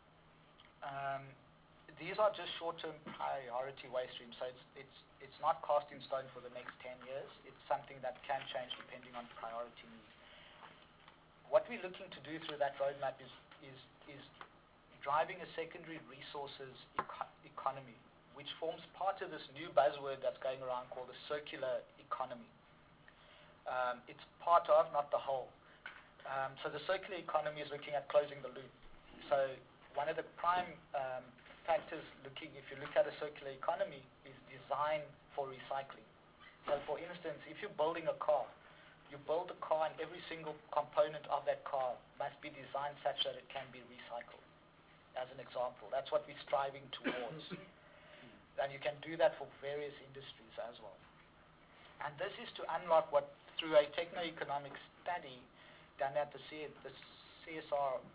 These are just short-term priority waste streams, so it's not cast in stone for the next 10 years. It's something that can change depending on priority needs. What we're looking to do through that roadmap is driving a secondary resources economy, which forms part of this new buzzword that's going around called the circular economy. It's part of, not the whole. So the circular economy is looking at closing the loop. So one of the prime factors if you look at a circular economy, is design for recycling. So for instance, if you're building a car, you build a car and every single component of that car must be designed such that it can be recycled, as an example. That's what we're striving towards. And you can do that for various industries as well. And this is to unlock through a techno-economic study done at the CSR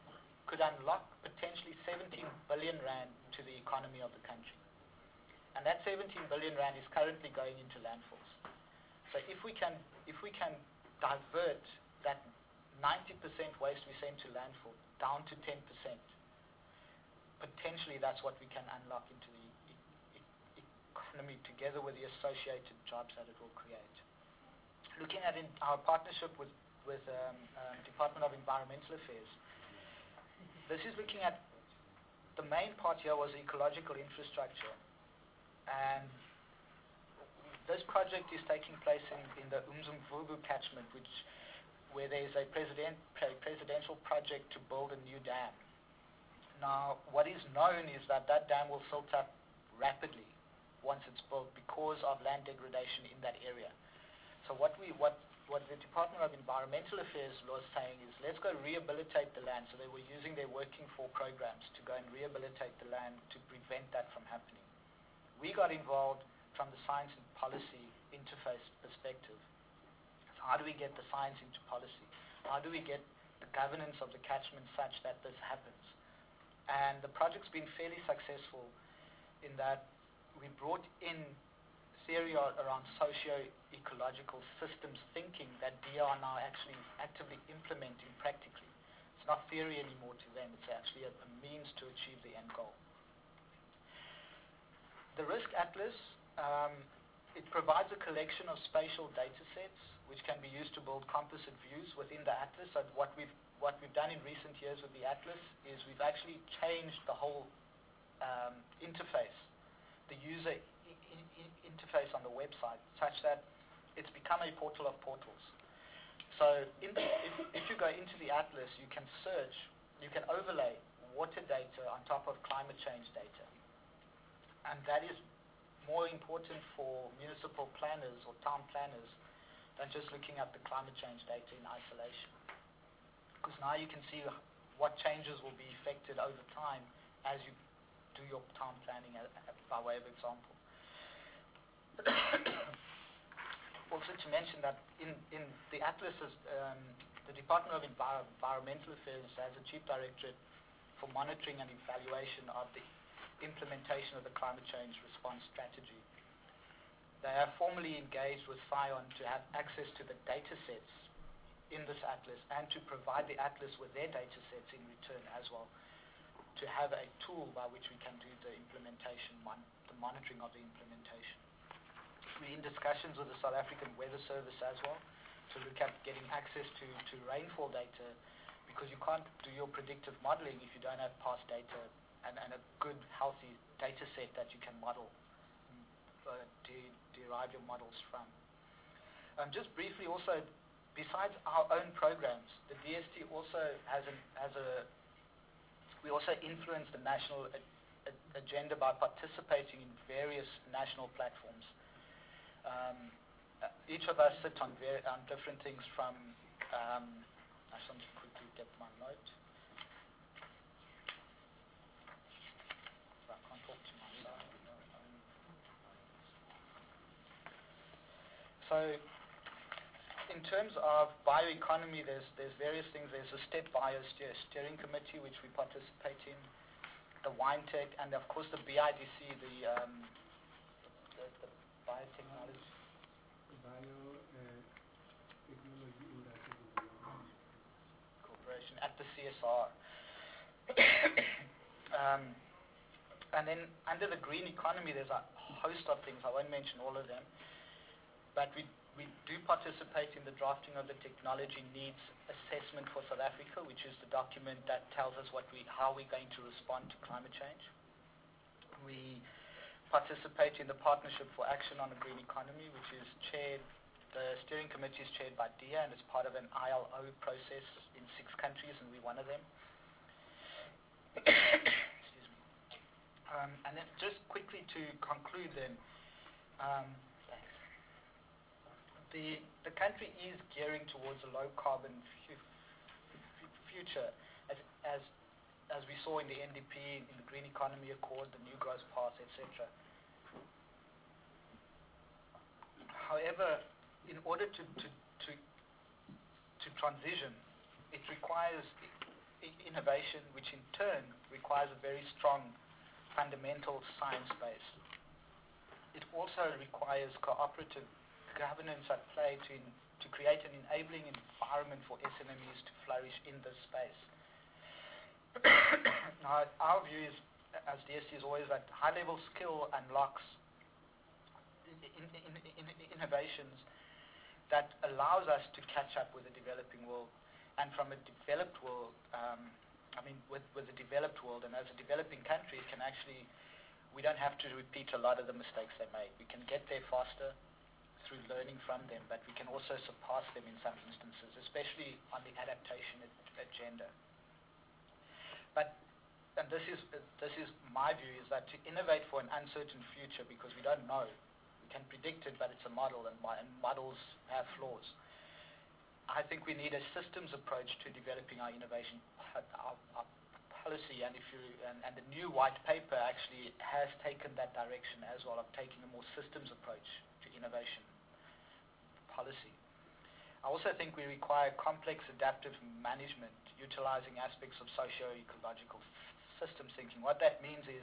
could unlock potentially 17 billion rand to the economy of the country. And that 17 billion rand is currently going into landfills. So if we can divert that 90% waste we send to landfill down to 10%, potentially that's what we can unlock into the economy together with the associated jobs that it will create. Looking at our partnership with Department of Environmental Affairs, this is looking at the main part here was ecological infrastructure, and this project is taking place in the Umzimvubu catchment, where there is a presidential project to build a new dam. Now, what is known is that dam will silt up rapidly once it's built because of land degradation in that area. So what the Department of Environmental Affairs was saying is, let's go rehabilitate the land. So they were using their working for programs to go and rehabilitate the land to prevent that from happening. We got involved from the science and policy interface perspective. So how do we get the science into policy? How do we get the governance of the catchment such that this happens? And the project's been fairly successful in that we brought in theory around socio-ecological systems thinking that DEA are now actually actively implementing practically. It's not theory anymore to them, it's actually a means to achieve the end goal. The Risk Atlas, it provides a collection of spatial data sets which can be used to build composite views within the Atlas. So what we've done in recent years with the Atlas is we've actually changed the whole interface, the user interface on the website, such that it's become a portal of portals. So if you go into the Atlas, you can search, you can overlay water data on top of climate change data. And that is more important for municipal planners or town planners than just looking at the climate change data in isolation. Because now you can see what changes will be effected over time as you do your town planning by way of example. Also to mention that in the Atlas, the Department of Environmental Affairs has a Chief Directorate for monitoring and evaluation of the implementation of the climate change response strategy. They have formally engaged with SCION to have access to the data sets in this Atlas and to provide the Atlas with their data sets in return as well, to have a tool by which we can do the implementation, the monitoring of the implementation. We're in discussions with the South African Weather Service as well to look at getting access to rainfall data, because you can't do your predictive modeling if you don't have past data and a good, healthy data set that you can model, derive your models from. Just briefly also, besides our own programs, the DST also we also influence the national agenda by participating in various national platforms. Each of us sit on different things from, I just want to quickly get my note. I can't talk to myself. So, in terms of bioeconomy, there's various things. There's a STEP Bio Steering Committee, which we participate in, the WineTech, and of course the BIDC, the biotechnology. Technology Industry Development Corporation at the CSR. And then under the green economy, there's a host of things. I won't mention all of them, but we do participate in the drafting of the technology needs assessment for South Africa, which is the document that tells us how we're going to respond to climate change. We participate in the Partnership for Action on the Green Economy, which is chaired, the steering committee is chaired by DEA, and it's part of an ILO process in 6 countries, and we're one of them. Excuse me. And then just quickly to conclude then, the country is gearing towards a low-carbon future, as we saw in the NDP, in the Green Economy Accord, the New Growth Path, etc. However, in order to transition, it requires innovation, which in turn requires a very strong fundamental science base. It also requires cooperative governance at play to create an enabling environment for SMMEs to flourish in this space. Now, our view is, as DST is always, that high-level skill unlocks innovations that allows us to catch up with the developing world. And from a developed world, with the developed world, and as a developing country, we don't have to repeat a lot of the mistakes they made. We can get there faster through learning from them, but we can also surpass them in some instances, especially on the adaptation agenda. And this is my view, is that to innovate for an uncertain future, because we don't know, we can predict it, but it's a model, and models have flaws. I think we need a systems approach to developing our innovation our policy, and the new white paper actually has taken that direction as well, of taking a more systems approach to innovation policy. I also think we require complex adaptive management, utilizing aspects of socio-ecological systems thinking. What that means is,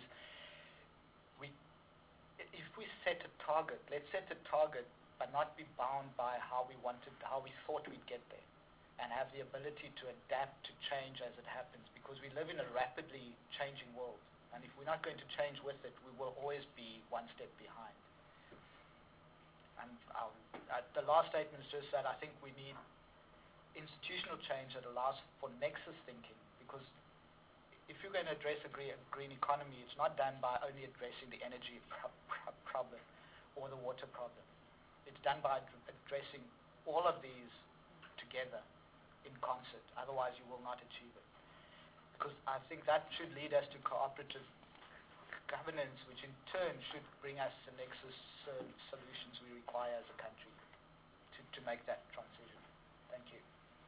if we set a target, let's set a target, but not be bound by how we thought we'd get there, and have the ability to adapt to change as it happens, because we live in a rapidly changing world, and if we're not going to change with it, we will always be one step behind. And the last statement is just that I think we need institutional change that allows for nexus thinking, because if you're going to address a green economy, it's not done by only addressing the energy problem or the water problem. It's done by addressing all of these together in concert. Otherwise, you will not achieve it. Because I think that should lead us to cooperative governance, which in turn should bring us the nexus solutions we require as a country to make that transition. Thank you.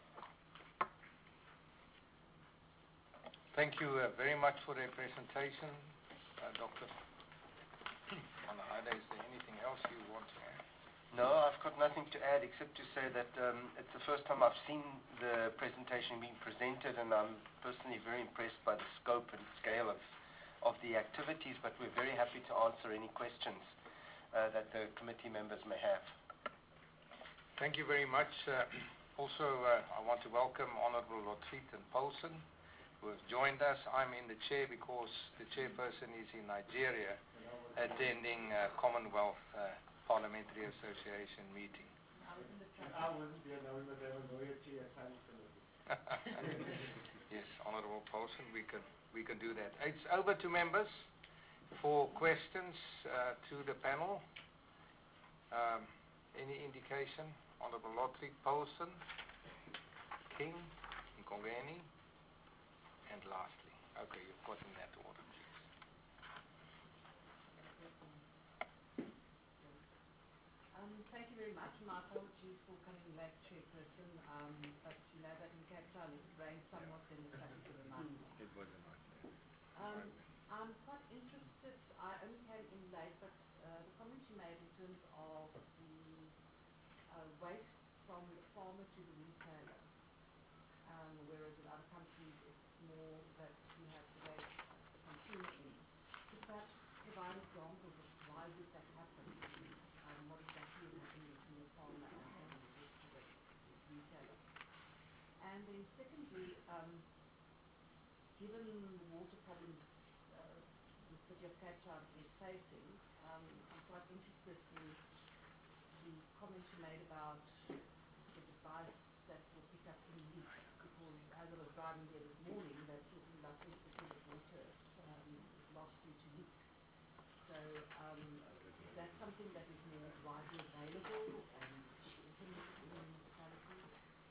Thank you very much for the presentation, Dr. Manahada. Is there anything else you want to add? No, I've got nothing to add except to say that it's the first time I've seen the presentation being presented, and I'm personally very impressed by the scope and scale of the activities, but we're very happy to answer any questions that the committee members may have. Thank you very much. Also, I want to welcome Honorable Lotfit and Paulson, who have joined us. I'm in the chair because the chairperson is in Nigeria attending Commonwealth Parliamentary Association meeting. I wasn't there, now we must have a lawyer chair assigned to me. Yes, Honorable Paulson, we can do that. It's over to members for questions to the panel. Any indication? Honorable Lotfit, Paulson, King, Nkongeni, and lastly. Okay, you've got in that order, please. Thank you very much. My apologies for coming late, Chairperson, but you know that in Cape Town it rained somewhat in the traffic of the night. It was a nightmare. I'm quite interested, I only came in late, but the comments you made in terms of the waste from the farmer to the retailer, whereas in other countries it's more that you have the waste at the consumer end. Could you perhaps provide examples of why would that happen? What exactly is happening between the farmer and the retailer? And then secondly, given the water problems the city of Cape Town is facing, I'm quite interested in the comments you made about the device that will pick up any leaks, because as I was driving there this morning, they're talking about 20% of water lost due to leaks. So is that something that is more widely available and implemented in municipalities?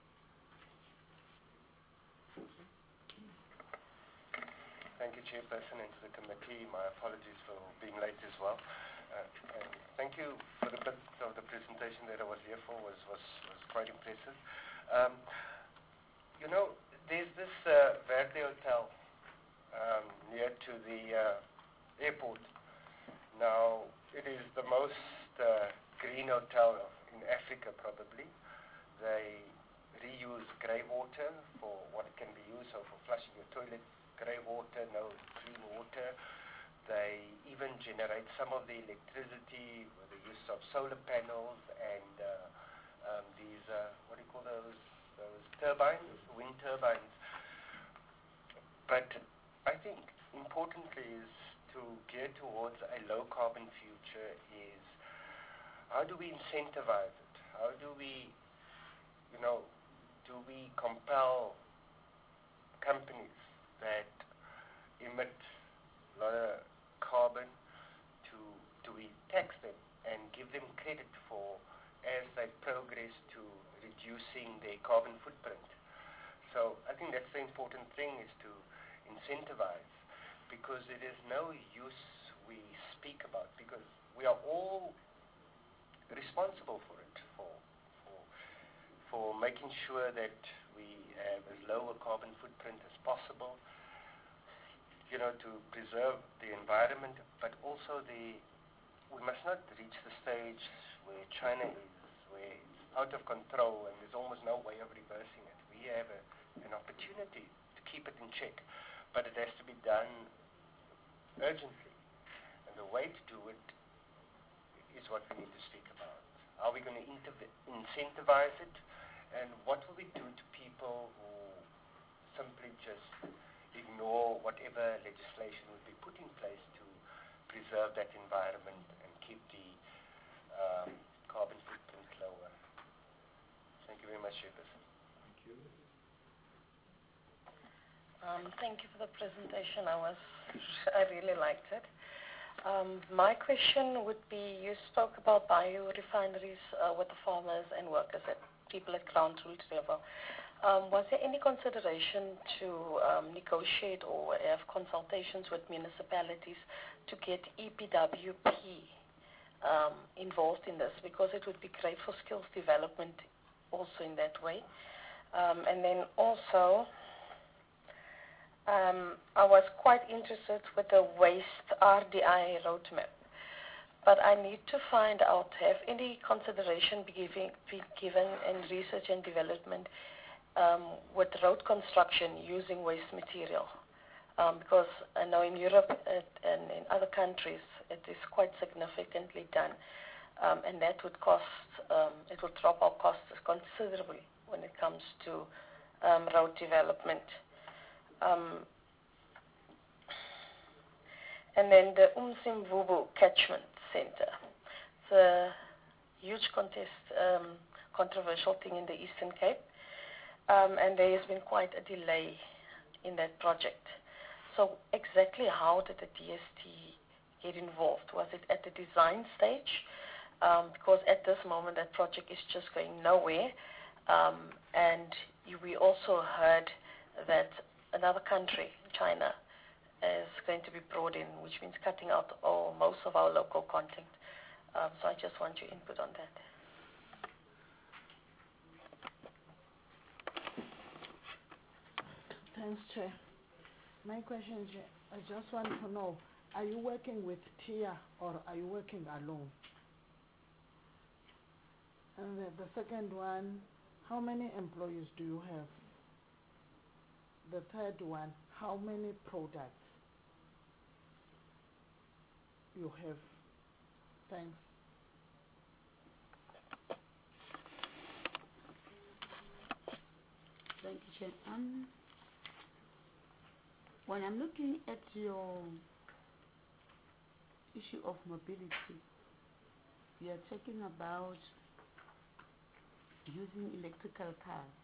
Thank you, Chairperson, and to the committee. My apologies for being late as well. And thank you for the bit of the presentation that I was here for. Was quite impressive. You know, there's this Verde Hotel near to the airport. Now, it is the most green hotel in Africa, probably. They reuse grey water for what it can be used, so for flushing your toilet, grey water, no clean water. They even generate some of the electricity with the use of solar panels and these, what do you call those turbines, wind turbines. But I think importantly is to gear towards a low carbon future is how do we incentivize it? How do we, do we compel companies that emit a lot of carbon do we tax them and give them credit for as they progress to reducing their carbon footprint? So I think that's the important thing is to incentivize, because it is no use we speak about, because we are all responsible for it, for making sure that we have as low a carbon footprint as possible, to preserve the environment, but also we must not reach the stage where China is, where it's out of control and there's almost no way of reversing it. We have an opportunity to keep it in check, but it has to be done urgently. And the way to do it is what we need to speak about. Are we going to incentivize it? And what will we do to people who simply just ignore whatever legislation would be put in place to preserve that environment and keep the carbon footprint lower? Thank you very much, Chairperson. Thank you. Thank you for the presentation. I really liked it. My question would be, you spoke about biorefineries with the farmers and workers, people at grassroots level. Was there any consideration to negotiate or have consultations with municipalities to get EPWP involved in this? Because it would be great for skills development also in that way. And then also, I was quite interested with the waste RDI roadmap. But I need to find out, have any consideration be given in research and development with road construction using waste material? Because I know in Europe and in other countries it is quite significantly done. And that would cost, it would drop our costs considerably when it comes to road development. And then the Umsimvubu Catchment Center. It's a huge controversial thing in the Eastern Cape. And there has been quite a delay in that project. So exactly how did the DST get involved? Was it at the design stage? Because at this moment that project is just going nowhere. And we also heard that another country, China, is going to be brought in, which means cutting out most of our local content. So I just want your input on that. Thanks, Chair. My question, Chair, I just want to know, are you working with TIA or are you working alone? And the second one, how many employees do you have? The third one, how many products you have? Thanks. Thank you, Chair. When I'm looking at your issue of mobility, you are talking about using electrical cars.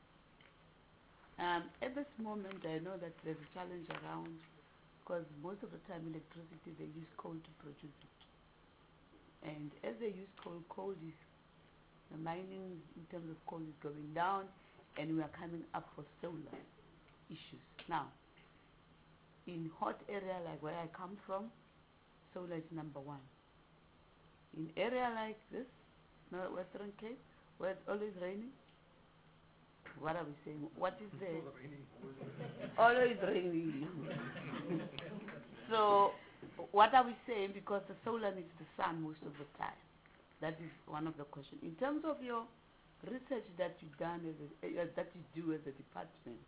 At this moment, I know that there's a challenge around, because most of the time electricity, they use coal to produce it. And as they use coal is, the mining in terms of coal is going down, and we are coming up for solar issues. Now, in hot area like where I come from, solar is number one. In area like this, Western Cape, where it's always raining, what are we saying? What is there? Always raining. So, what are we saying? Because the solar needs the sun most of the time. That is one of the questions. In terms of your research that you done that you do as a department,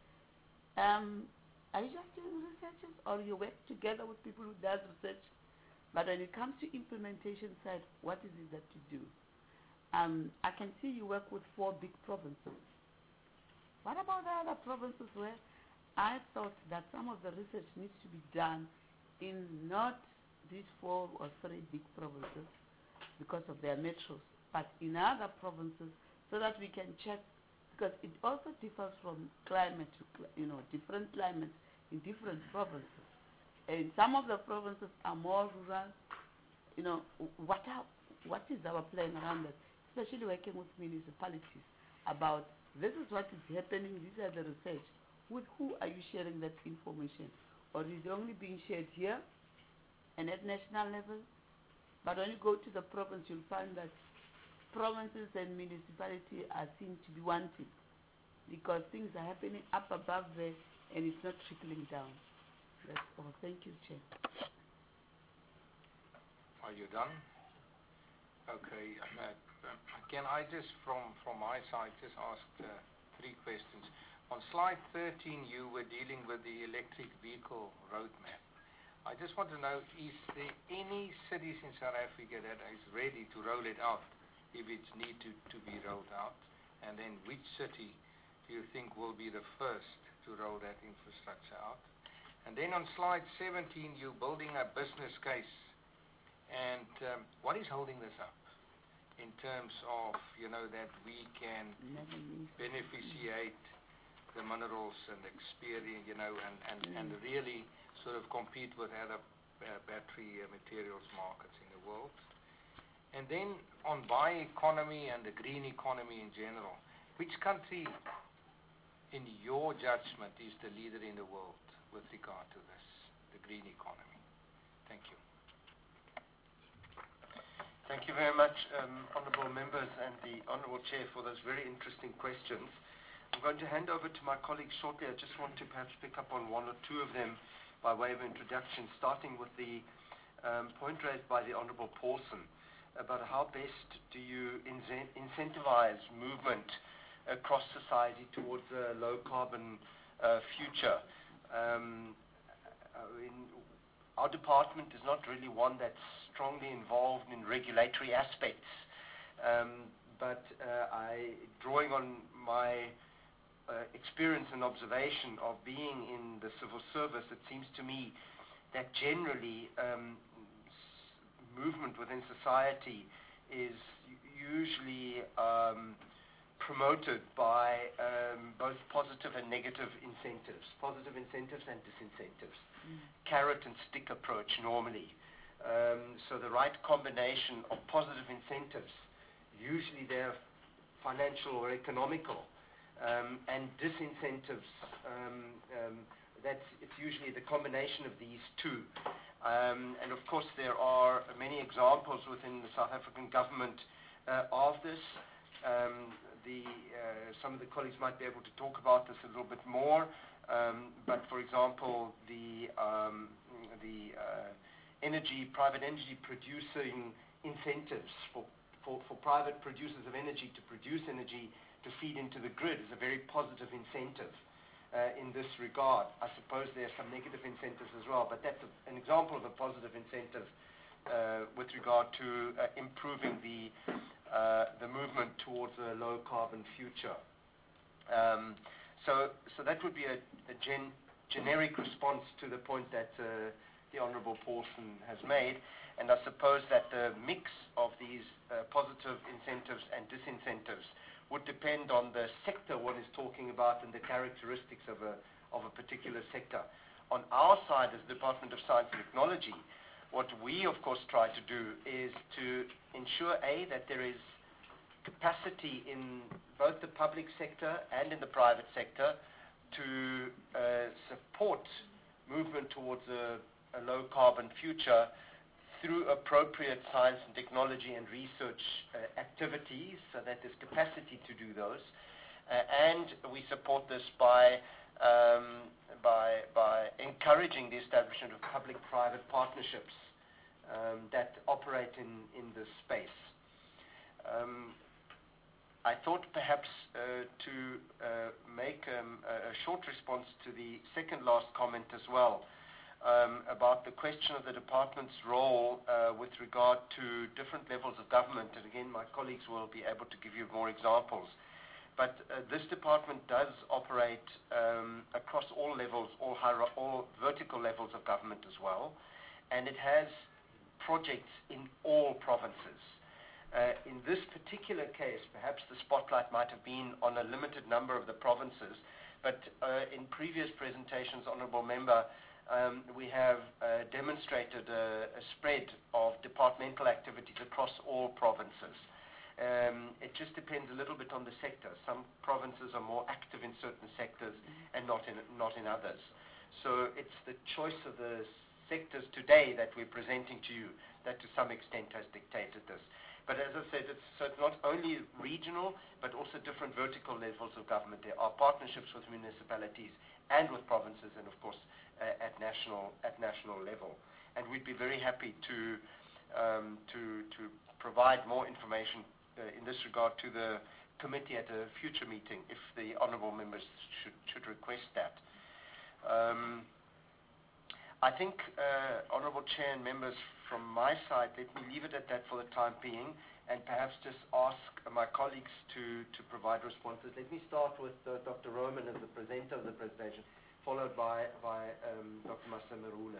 are you just doing researches, or you work together with people who does research? But when it comes to implementation side, what is it that you do? I can see you work with 4 big provinces. What about the other provinces where I thought that some of the research needs to be done in not these 4 or 3 big provinces because of their metros, but in other provinces, so that we can check, because it also differs from climate to different climates in different provinces. And some of the provinces are more rural. What is our plan around that? Especially working with municipalities about this is what is happening, these are the research. With who are you sharing that information? Or is it only being shared here and at national level? But when you go to the province, you'll find that provinces and municipalities are seen to be wanting, because things are happening up above there and it's not trickling down. That's all. Thank you, Chair. Are you done? Okay. Can I just, from my side, just ask 3 questions? On slide 13, you were dealing with the electric vehicle roadmap. I just want to know, is there any cities in South Africa that is ready to roll it out if it's need to be rolled out? And then which city do you think will be the first to roll that infrastructure out? And then on slide 17, you're building a business case. And what is holding this up in terms of, that we can beneficiate the minerals and experience, and really sort of compete with other battery materials markets in the world? And then on bioeconomy and the green economy in general, which country, in your judgment, is the leader in the world with regard to this, the green economy? Thank you. Thank you very much, honourable members and the honourable chair, for those very interesting questions. I'm going to hand over to my colleagues shortly. I just want to perhaps pick up on 1 or 2 of them by way of introduction, starting with the point raised by the honourable Paulson about how best do you incentivize movement across society towards a low-carbon future. Our department is not really one that's strongly involved in regulatory aspects, but drawing on my experience and observation of being in the civil service, it seems to me that generally movement within society is usually promoted by both positive and negative incentives, and disincentives. Carrot and stick approach normally. So the right combination of positive incentives, usually they're financial or economical, and disincentives, it's usually the combination of these 2. And of course there are many examples within the South African government of this. Some of the colleagues might be able to talk about this a little bit more, but for example, the private energy producing incentives for private producers of energy to produce energy to feed into the grid is a very positive incentive in this regard. I suppose there are some negative incentives as well, but that's an example of a positive incentive with regard to improving the movement towards a low-carbon future. So that would be a generic response to the point that the Honourable Paulson has made, and I suppose that the mix of these positive incentives and disincentives would depend on the sector one is talking about and the characteristics of a particular sector. On our side as the Department of Science and Technology, what we of course try to do is to ensure that there is capacity in both the public sector and in the private sector to support movement towards a low-carbon future through appropriate science and technology and research activities, so that there's capacity to do those. And we support this by encouraging the establishment of public-private partnerships that operate in this space. I thought perhaps to make a short response to the second last comment as well, about the question of the department's role with regard to different levels of government. And again, my colleagues will be able to give you more examples. But this department does operate across all levels, all vertical levels of government as well. And it has projects in all provinces. In this particular case, perhaps the spotlight might have been on a limited number of the provinces, but in previous presentations, Honourable Member, we have demonstrated a spread of departmental activities across all provinces. It just depends a little bit on the sector. Some provinces are more active in certain sectors and not in others. So it's the choice of the sectors today that we're presenting to you that to some extent has dictated this. But as I said, it's not only regional, but also different vertical levels of government. There are partnerships with municipalities and with provinces, and of course at national level. And we'd be very happy to provide more information in this regard to the committee at a future meeting, if the honourable members should request that. I think, Honourable Chair and members, from my side, let me leave it at that for the time being, and perhaps just ask my colleagues to provide responses. Let me start with Dr. Roman as the presenter of the presentation, followed by Dr. Masemerula.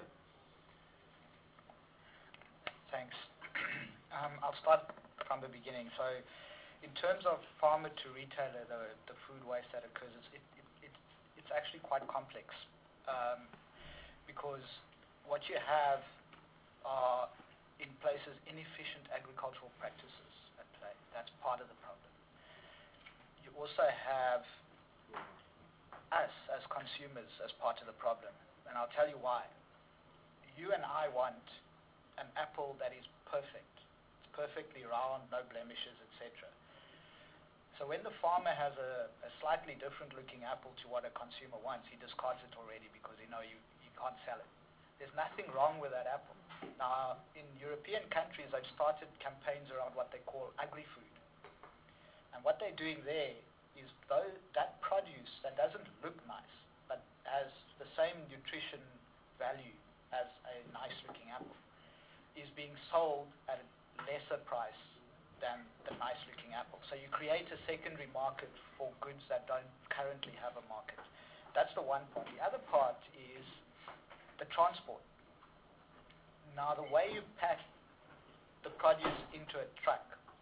Thanks. I'll start from the beginning. So, in terms of farmer to retailer, the food waste that occurs, it's actually quite complex. Because what you have are, in places, inefficient agricultural practices at play. That's part of the problem. You also have us as consumers as part of the problem. And I'll tell you why. You and I want an apple that is perfect. It's perfectly round, no blemishes, etc. So when the farmer has a slightly different looking apple to what a consumer wants, he discards it already because you can't sell it. There's nothing wrong with that apple. Now, in European countries, they've started campaigns around what they call agri-food. And what they're doing there is that produce that doesn't look nice, but has the same nutrition value as a nice-looking apple, is being sold at a lesser price than the nice-looking apple. So you create a secondary market for goods that don't currently have a market. That's the one part. The other part is the transport. Now, the way you pack the produce into a truck,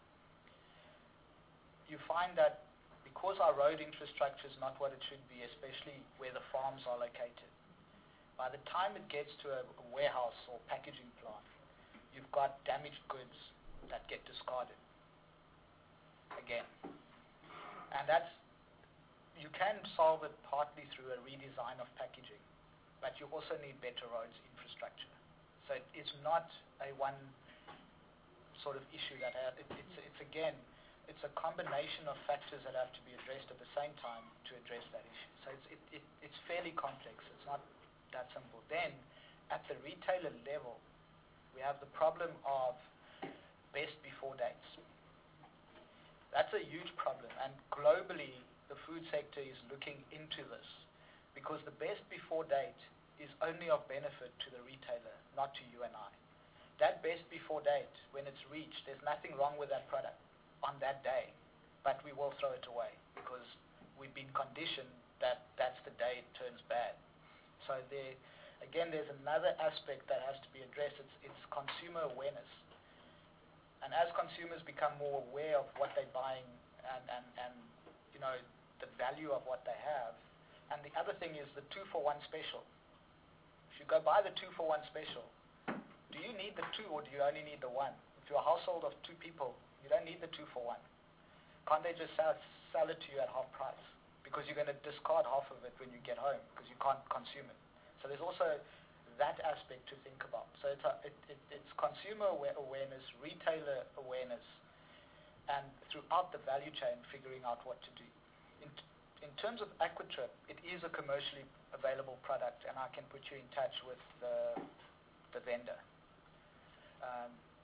you find that because our road infrastructure is not what it should be, especially where the farms are located, by the time it gets to a warehouse or packaging plant, you've got damaged goods that get discarded again. And you can solve it partly through a redesign of packaging, but you also need better roads infrastructure. So it's not a one sort of issue that it's a combination of factors that have to be addressed at the same time to address that issue. So it's fairly complex. It's not that simple. Then, at the retailer level, we have the problem of best before dates. That's a huge problem, and globally, the food sector is looking into this because the best before date is only of benefit to the retailer, not to you and I. That best before date, when it's reached, there's nothing wrong with that product on that day, but we will throw it away because we've been conditioned that that's the day it turns bad. So there's another aspect that has to be addressed. It's consumer awareness. And as consumers become more aware of what they're buying and the value of what they have, and the other thing is the 2-for-1 special. If you go buy the 2-for-1 special, do you need the 2 or do you only need the 1? If you're a household of 2 people, you don't need the 2-for-1. Can't they just sell it to you at half price? Because you're going to discard half of it when you get home because you can't consume it. So there's also that aspect to think about. So it's consumer awareness, retailer awareness, and throughout the value chain figuring out what to do. In terms of Aquatrip, it is a commercially available product, and I can put you in touch with the vendor.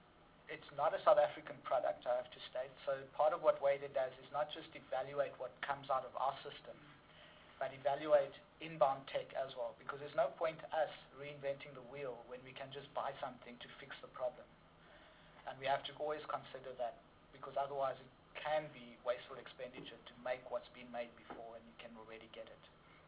it's not a South African product, I have to state. So part of what WADA does is not just evaluate what comes out of our system, but evaluate inbound tech as well, because there's no point us reinventing the wheel when we can just buy something to fix the problem. And we have to always consider that, because otherwise it can be wasteful expenditure to make what's been made before and you can already get it.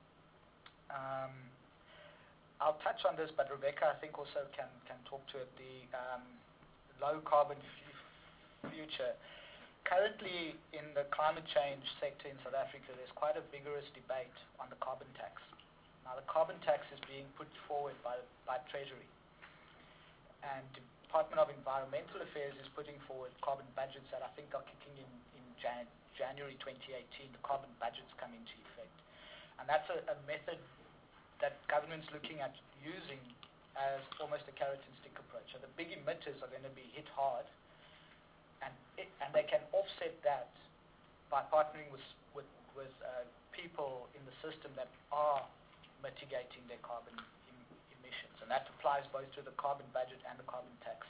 I'll touch on this, but Rebecca I think also can talk to it. The low carbon future. Currently in the climate change sector in South Africa, there's quite a vigorous debate on the carbon tax. Now the carbon tax is being put forward by Treasury, and Department of Environmental Affairs is putting forward carbon budgets that I think are kicking in January 2018. The carbon budgets come into effect, and that's a method that government's looking at using as almost a carrot and stick approach. So the big emitters are going to be hit hard, and they can offset that by partnering with people in the system that are mitigating their carbon emissions, and that applies both to the carbon budget and the carbon tax.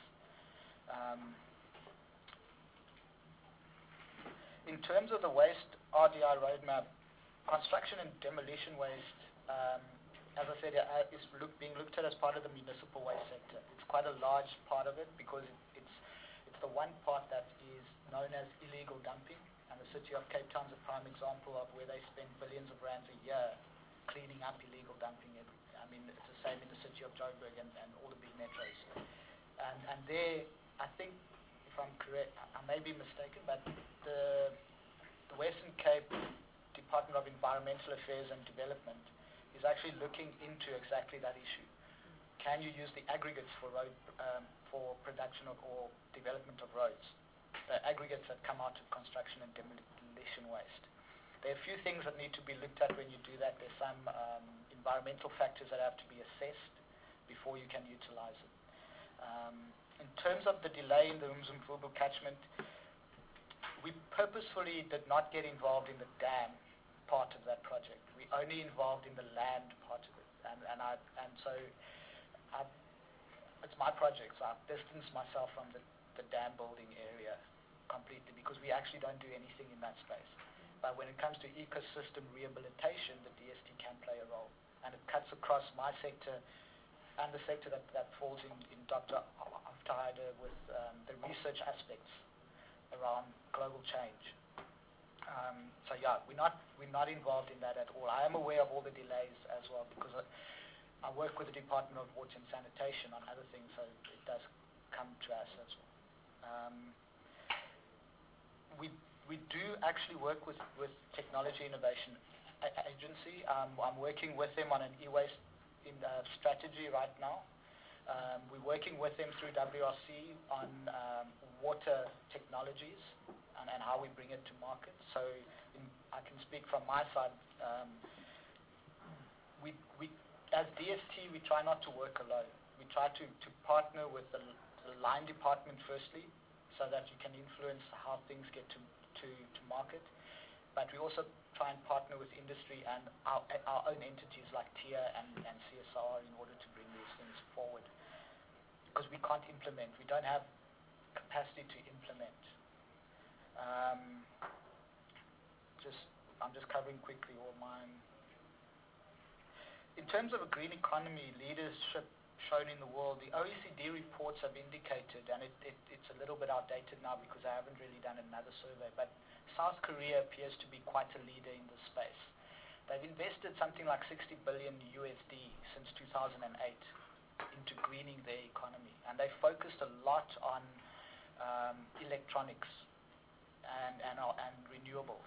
In terms of the waste RDI roadmap, construction and demolition waste, as I said, is being looked at as part of the municipal waste sector. It's quite a large part of it because it's the one part that is known as illegal dumping, and the city of Cape Town is a prime example of where they spend billions of rands a year cleaning up illegal dumping. I mean, it's the same in the city of Joburg and all the big metros. And there, I think, if I'm correct, I may be mistaken, but the Western Cape Department of Environmental Affairs and Development is actually looking into exactly that issue. Can you use the aggregates for production or development of roads? The aggregates that come out of construction and demolition waste. There are a few things that need to be looked at when you do that. There's some environmental factors that have to be assessed before you can utilize it. In terms of the delay in the Umzimvubu catchment, we purposefully did not get involved in the dam part of that project. We only involved in the land part of it, it's my project, so I've distanced myself from the dam building area completely because we actually don't do anything in that space. But when it comes to ecosystem rehabilitation, the DST can play a role, and it cuts across my sector and the sector that falls in Dr. Afterheider with the research aspects around global change. So yeah, we're not involved in that at all. I am aware of all the delays as well because I work with the Department of Water and Sanitation on other things, so it does come to us as well. We do actually work with Technology Innovation Agency. I'm working with them on an e-waste strategy right now. We're working with them through WRC on water technologies and how we bring it to market. So I can speak from my side. As DST, we try not to work alone. We try to partner with the line department firstly, so that you can influence how things get to market. But we also try and partner with industry and our own entities like TIA and CSR in order to bring these things forward. Because we can't implement. We don't have capacity to implement. I'm just covering quickly all mine. In terms of a green economy leadership shown in the world, the OECD reports have indicated, and it's a little bit outdated now because I haven't really done another survey, but South Korea appears to be quite a leader in this space. They've invested something like $60 billion since 2008 into greening their economy, and they focused a lot on electronics and renewables.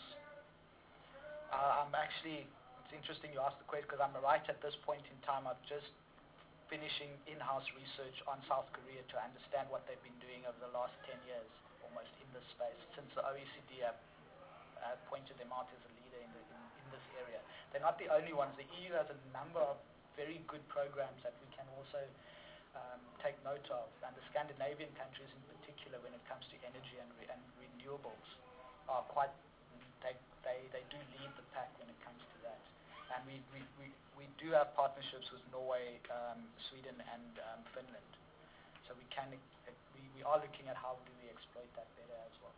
It's interesting you asked the question because I'm right at this point in time. I'm just finishing in-house research on South Korea to understand what they've been doing over the last 10 years, almost in this space, since the OECD have pointed them out as a leader in this area. They're not the only ones. The EU has a number of very good programs that we can also take note of, and the Scandinavian countries in particular, when it comes to energy and renewables, are quite. They do lead the pack when it comes to that. And we do have partnerships with Norway, Sweden, and Finland. So we are looking at how do we exploit that better as well.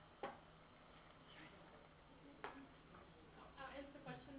I'll answer the question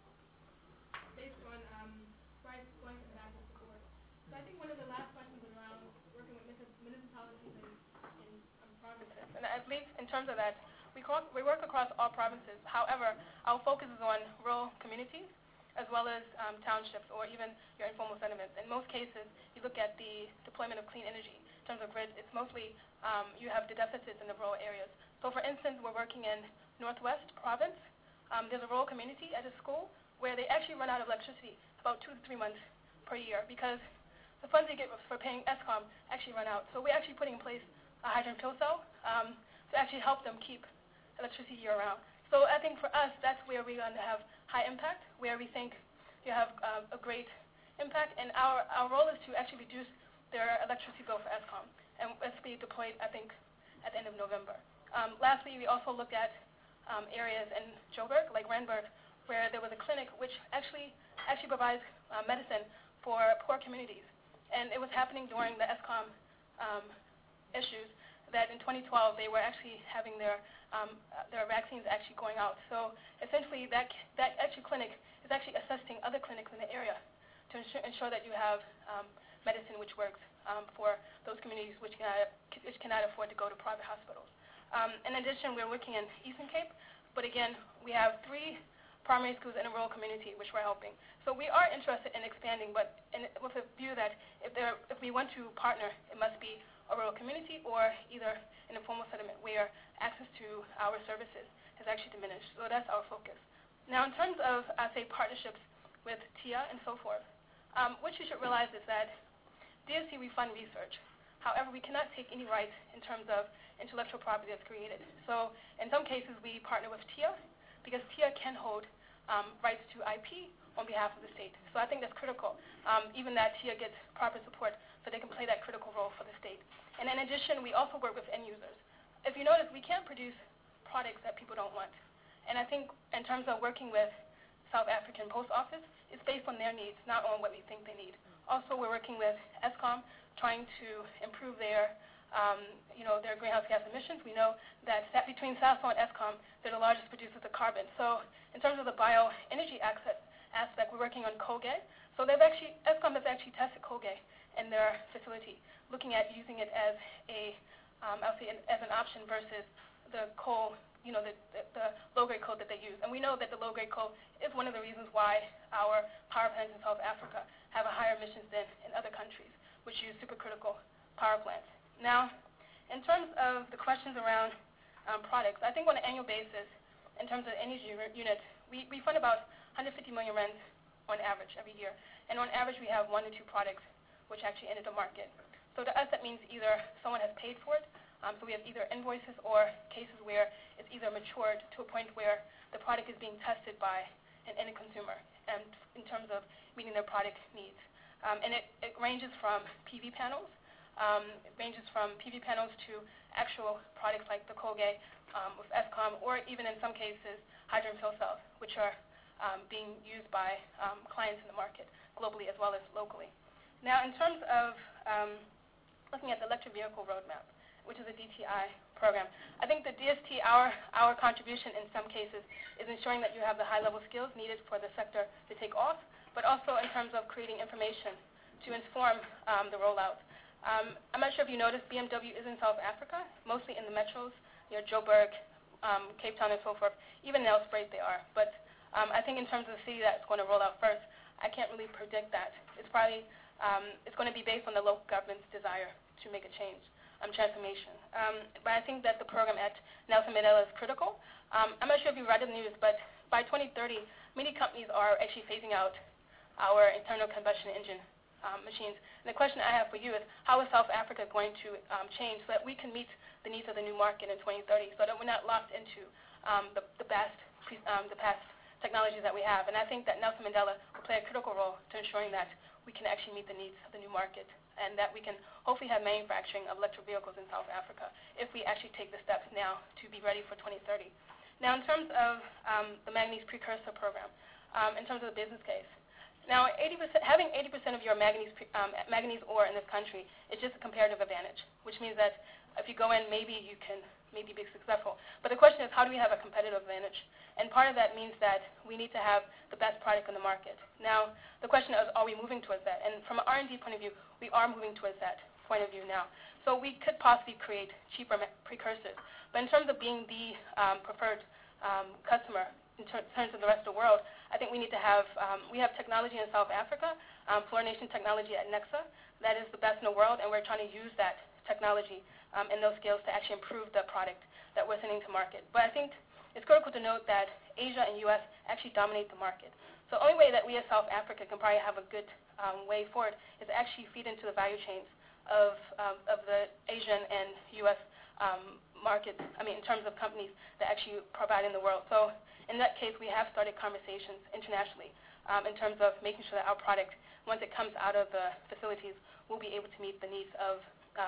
based on Bryce going to the back and forth. So I think one of the last questions was around working with municipalities in provinces. And I believe in terms of that, we work across all provinces. However, our focus is on rural communities as well as townships or even your informal settlements. In most cases, you look at the deployment of clean energy in terms of grid, it's mostly you have the deficits in the rural areas. So for instance, we're working in Northwest Province. There's a rural community at a school where they actually run out of electricity about 2 to 3 months per year because the funds they get for paying ESCOM actually run out. So we're actually putting in place a hydrant fuel cell to actually help them keep electricity year-round. So I think for us, that's where we're going to have high impact, where we think you have a great impact. And our role is to actually reduce their electricity bill for ESCOM. And it's be deployed, I think, at the end of November. Lastly, we also looked at areas in Joburg, like Randburg, where there was a clinic which actually provides medicine for poor communities. And it was happening during the ESCOM issues that in 2012 they were actually having their vaccines actually going out. So essentially that actually clinic is actually assisting other clinics in the area to ensure that you have medicine which works for those communities which cannot afford to go to private hospitals. In addition, we're working in Eastern Cape, but again, we have 3 primary schools in a rural community which we're helping. So we are interested in expanding, but with a view that if we want to partner, it must be a rural community or either an informal settlement where access to our services has actually diminished. So that's our focus. Now in terms of, I say, partnerships with TIA and so forth, what you should realize is that DST, we fund research. However, we cannot take any rights in terms of intellectual property that's created. So in some cases, we partner with TIA because TIA can hold rights to IP on behalf of the state. So I think that's critical, even that TIA gets proper support so they can play that critical role for the state. And in addition, we also work with end users. If you notice, we can't produce products that people don't want. And I think in terms of working with South African Post Office, it's based on their needs, not on what we think they need. Also, we're working with ESCOM, trying to improve their greenhouse gas emissions. We know that between SASO and ESCOM, they're the largest producers of carbon. So in terms of the bioenergy aspect, we're working on Koge. So ESCOM has actually tested Koge in their facility, looking at using it as as an option versus the coal, the low-grade coal that they use. And we know that the low-grade coal is one of the reasons why our power plants in South Africa have a higher emissions than in other countries, which use supercritical power plants. Now, in terms of the questions around products, I think on an annual basis, in terms of energy units, we fund about 150 million rands on average every year. And on average, we have 1 to 2 products which actually enter the market. So to us, that means either someone has paid for it, so we have either invoices or cases where it's either matured to a point where the product is being tested by an end consumer and in terms of meeting their product needs. And it ranges from PV panels, to actual products like the Koge with ESCOM, or even in some cases, hydrogen fuel cells, which are being used by clients in the market globally as well as locally. Now, in terms of looking at the electric vehicle roadmap, which is a DTI program, I think the DST, our contribution in some cases is ensuring that you have the high-level skills needed for the sector to take off, but also in terms of creating information to inform the rollout. I'm not sure if you noticed, BMW is in South Africa, mostly in the metros, near Joburg, Cape Town, and so forth. Even in Nelspruit they are. But I think in terms of the city that's going to roll out first, I can't really predict that. It's probably it's going to be based on the local government's desire to make a change, transformation. But I think that the program at Nelson Mandela is critical. I'm not sure if you read the news, but by 2030, many companies are actually phasing out our internal combustion engine machines. And the question I have for you is, how is South Africa going to change so that we can meet the needs of the new market in 2030, so that we're not locked into the past technologies that we have? And I think that Nelson Mandela will play a critical role to ensuring that we can actually meet the needs of the new market, and that we can hopefully have manufacturing of electric vehicles in South Africa if we actually take the steps now to be ready for 2030. Now, in terms of the manganese precursor program, in terms of the business case, Now, having 80% of your manganese ore in this country is just a comparative advantage, which means that if you go in, maybe you can be successful. But the question is, how do we have a competitive advantage? And part of that means that we need to have the best product in the market. Now, the question is, are we moving towards that? And from an R&D point of view, we are moving towards that point of view now. So we could possibly create cheaper precursors. But in terms of being the preferred customer in terms of the rest of the world, I think we need to have, we have technology in South Africa, fluorination technology at Nexa. That is the best in the world, and we're trying to use that technology and those skills to actually improve the product that we're sending to market. But I think it's critical to note that Asia and U.S. actually dominate the market. So the only way that we as South Africa can probably have a good way forward is to actually feed into the value chains of the Asian and U.S. markets, in terms of companies that actually provide in the world. So in that case, we have started conversations internationally in terms of making sure that our product, once it comes out of the facilities, will be able to meet the needs of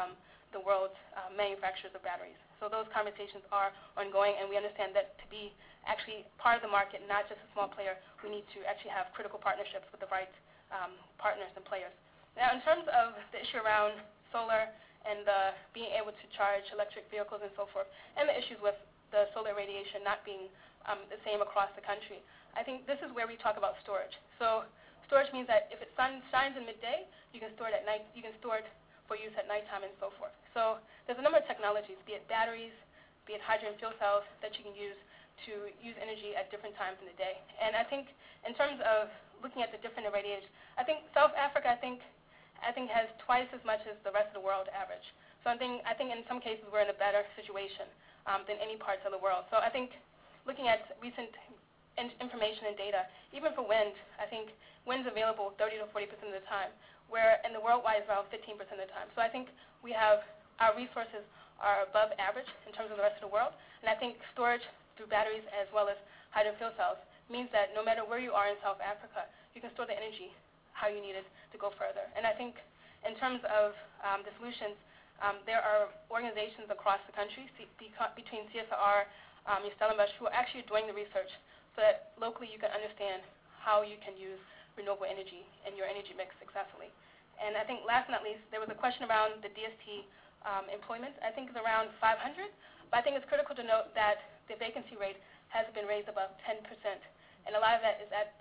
the world's manufacturers of batteries. So those conversations are ongoing, and we understand that to be actually part of the market, not just a small player, we need to actually have critical partnerships with the right partners and players. Now, in terms of the issue around solar and being able to charge electric vehicles and so forth, and the issues with the solar radiation not being the same across the country, I think this is where we talk about storage. So storage means that if it shines in midday, you can store it at night. You can store it for use at nighttime and so forth. So there's a number of technologies, be it batteries, be it hydrogen fuel cells, that you can use to use energy at different times in the day. And I think in terms of looking at the different irradiation, I think South Africa, I think has twice as much as the rest of the world average. So I think in some cases we're in a better situation than any parts of the world. So I think looking at recent information and data, even for wind, I think wind's available 30 to 40% of the time, where in the worldwide is around 15% of the time. So I think we have, our resources are above average in terms of the rest of the world. And I think storage through batteries as well as hydrogen fuel cells means that no matter where you are in South Africa, you can store the energy how you need it to go further. And I think in terms of the solutions, there are organizations across the country, between CSR, Stellenbosch, who are actually doing the research so that locally you can understand how you can use renewable energy in your energy mix successfully. And I think last but not least, there was a question around the DST employment. I think it's around 500, but I think it's critical to note that the vacancy rate has been raised above 10%, and a lot of that is at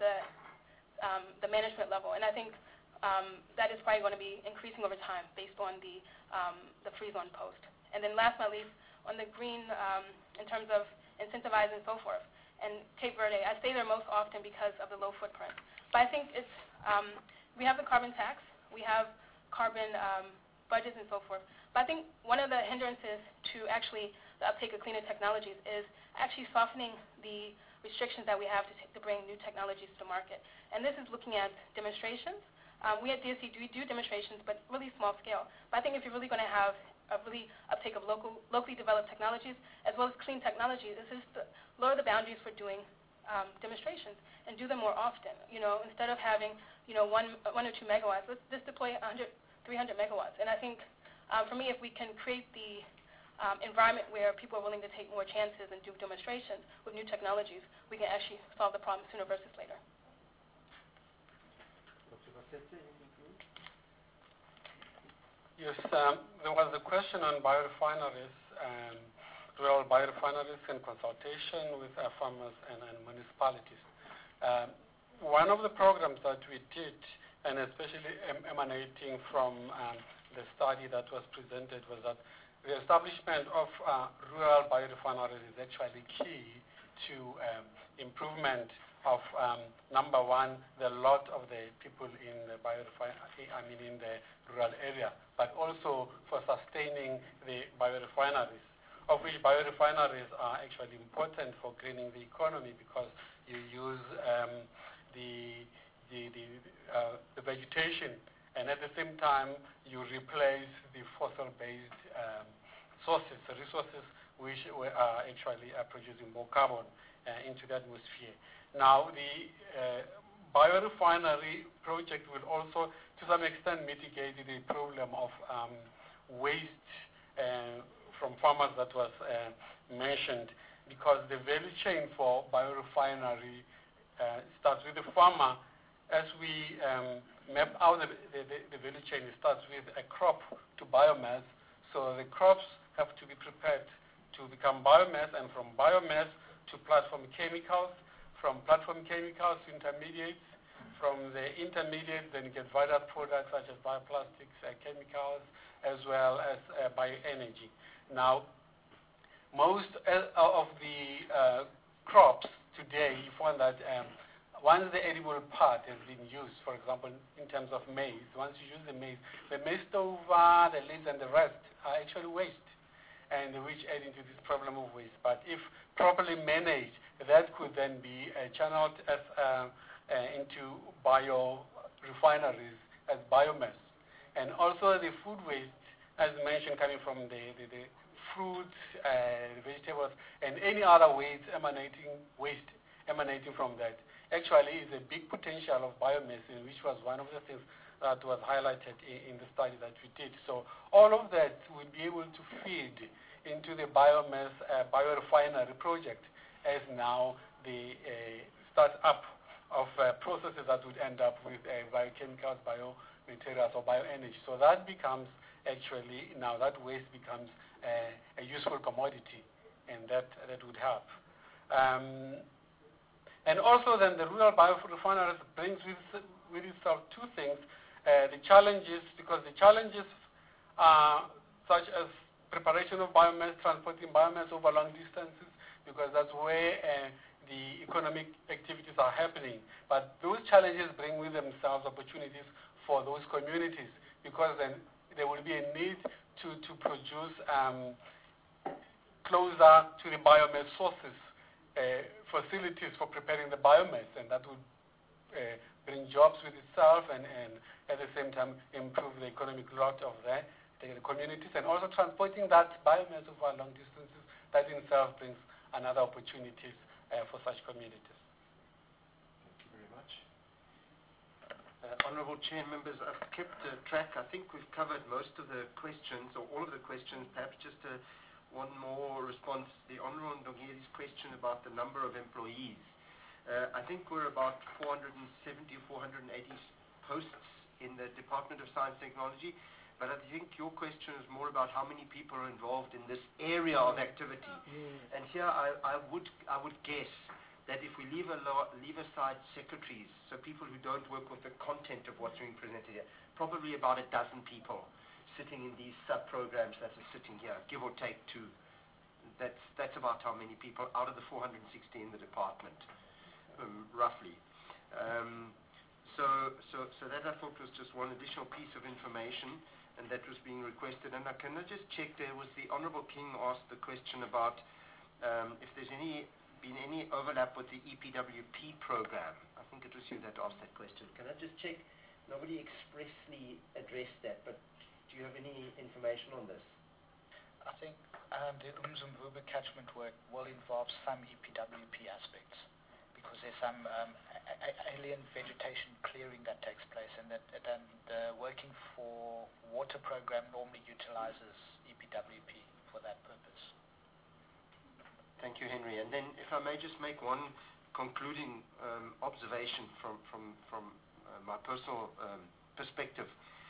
the management level. And I think that is probably going to be increasing over time based on the freeze-on post. And then last but not least, on the green, in terms of incentivizing and so forth, and Cape Verde, I stay there most often because of the low footprint. But I think it's, we have the carbon tax, we have carbon budgets and so forth. But I think one of the hindrances to actually the uptake of cleaner technologies is actually softening the restrictions that we have to bring new technologies to the market. And this is looking at demonstrations. We at DSC do demonstrations, but really small scale. But I think if you're really going to have a really uptake of locally developed technologies as well as clean technologies, this is to lower the boundaries for doing demonstrations and do them more often. Instead of having 1 or 2 megawatts, let's just deploy 100, 300 megawatts. And I think for me, if we can create the environment where people are willing to take more chances and do demonstrations with new technologies, we can actually solve the problem sooner versus later. Yes, there was a question on biorefineries, rural biorefineries and consultation with farmers and municipalities. One of the programs that we did, and especially emanating from the study that was presented, was that the establishment of rural biorefineries is actually key to improvement of, number one, the lot of the people in the in the rural area, but also for sustaining the biorefineries, of which biorefineries are actually important for greening the economy because you use the vegetation, and at the same time you replace the fossil-based resources which are actually producing more carbon into the atmosphere. Now, the biorefinery project will also, to some extent, mitigate the problem of waste from farmers that was mentioned, because the value chain for biorefinery starts with the farmer as we map out the value chain, it starts with a crop to biomass. So the crops have to be prepared to become biomass, and from biomass to platform chemicals, from platform chemicals to intermediates, from the intermediate then you get various products such as bioplastics, chemicals, as well as bioenergy. Now, most of the crops today, you find that once the edible part has been used, for example, in terms of maize, once you use the maize stover, the leaves and the rest are actually waste, and which add into this problem of waste. But if properly managed, that could then be channeled into biorefineries as biomass. And also the food waste, as mentioned, coming from the fruits, vegetables, and any other waste emanating from that, actually is a big potential of biomass, which was one of the things that was highlighted in the study that we did. So all of that will be able to feed into the biomass biorefinery project as now the start-up of processes that would end up with biochemicals, biomaterials, or bioenergy. So that becomes actually, now that waste becomes a useful commodity, and that would help. And also then the rural biorefineries brings with itself two things. The challenges, because the challenges are such as preparation of biomass, transporting biomass over long distances, because that's where the economic activities are happening. But those challenges bring with themselves opportunities for those communities, because then there will be a need to produce closer to the biomass sources, facilities for preparing the biomass, and that would bring jobs with itself and at the same time improve the economic lot of the communities, and also transporting that biomass over long distances, that in itself brings another opportunities for such communities. Thank you very much. Honourable Chair, members, I've kept track. I think we've covered most of the questions, or all of the questions. Perhaps just one more response. The Honourable Ndongeri's question about the number of employees. I think we're about 470, 480 posts in the Department of Science and Technology, but I think your question is more about how many people are involved in this area of activity. And here I would guess that if we leave aside secretaries, so people who don't work with the content of what's being presented here, probably about a dozen people sitting in these sub-programs that are sitting here, give or take two. That's about how many people out of the 460 in the department, roughly. So that I thought was just one additional piece of information, and that was being requested. And can I just check, there was the Honourable King asked the question about if there's been any overlap with the EPWP program. I think it was you that asked that question. Can I just check? Nobody expressly addressed that, but do you have any information on this? I think the Umzimvubu catchment work will involve some EPWP aspects, because there's some alien vegetation clearing that takes place, and the Working for Water program normally utilizes EPWP for that purpose. Thank you, Henry. And then if I may just make one concluding observation from my personal perspective.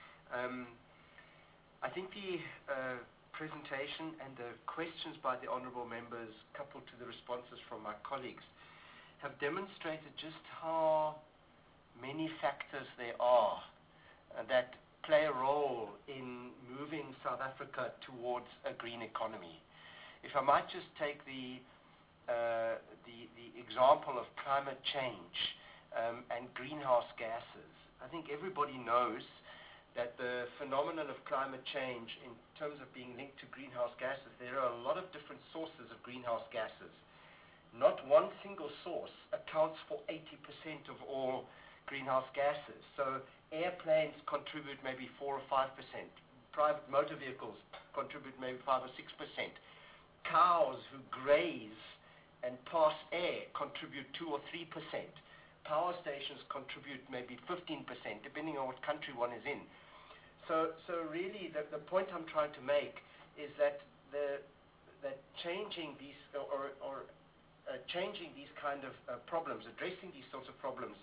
I think the presentation and the questions by the honourable members, coupled to the responses from my colleagues, have demonstrated just how many factors there are that play a role in moving South Africa towards a green economy. If I might just take the example of climate change and greenhouse gases. I think everybody knows that the phenomenon of climate change, in terms of being linked to greenhouse gases, there are a lot of different sources of greenhouse gases. Not one single source accounts for 80% of all greenhouse gases. So airplanes contribute maybe 4 or 5%. Private motor vehicles contribute maybe 5 or 6%. Cows who graze and pass air contribute 2 or 3%. Power stations contribute maybe 15%, depending on what country one is in. So really, the point I'm trying to make is that changing these changing these kind of problems, addressing these sorts of problems,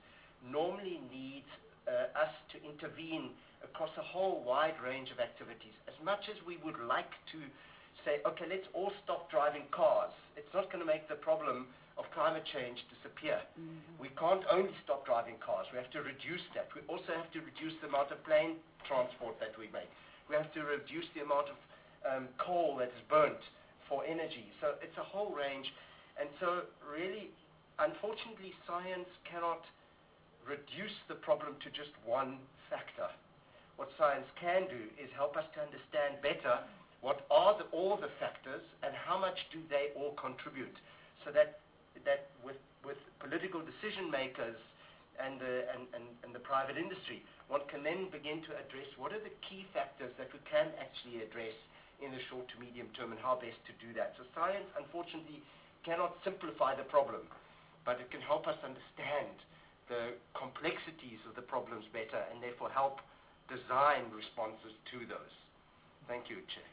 normally needs us to intervene across a whole wide range of activities. As much as we would like to say, okay, let's all stop driving cars, it's not going to make the problem of climate change disappear. We can't only stop driving cars. We have to reduce that. We also have to reduce the amount of plane transport that we make. We have to reduce the amount of coal that is burnt for energy. So it's a whole range. And so really, unfortunately, science cannot reduce the problem to just one factor. What science can do is help us to understand better what are all the factors and how much do they all contribute, so that with political decision makers and the private industry, one can then begin to address what are the key factors that we can actually address in the short to medium term and how best to do that. So science, unfortunately, cannot simplify the problem, but it can help us understand the complexities of the problems better and therefore help design responses to those. Thank you, Chair.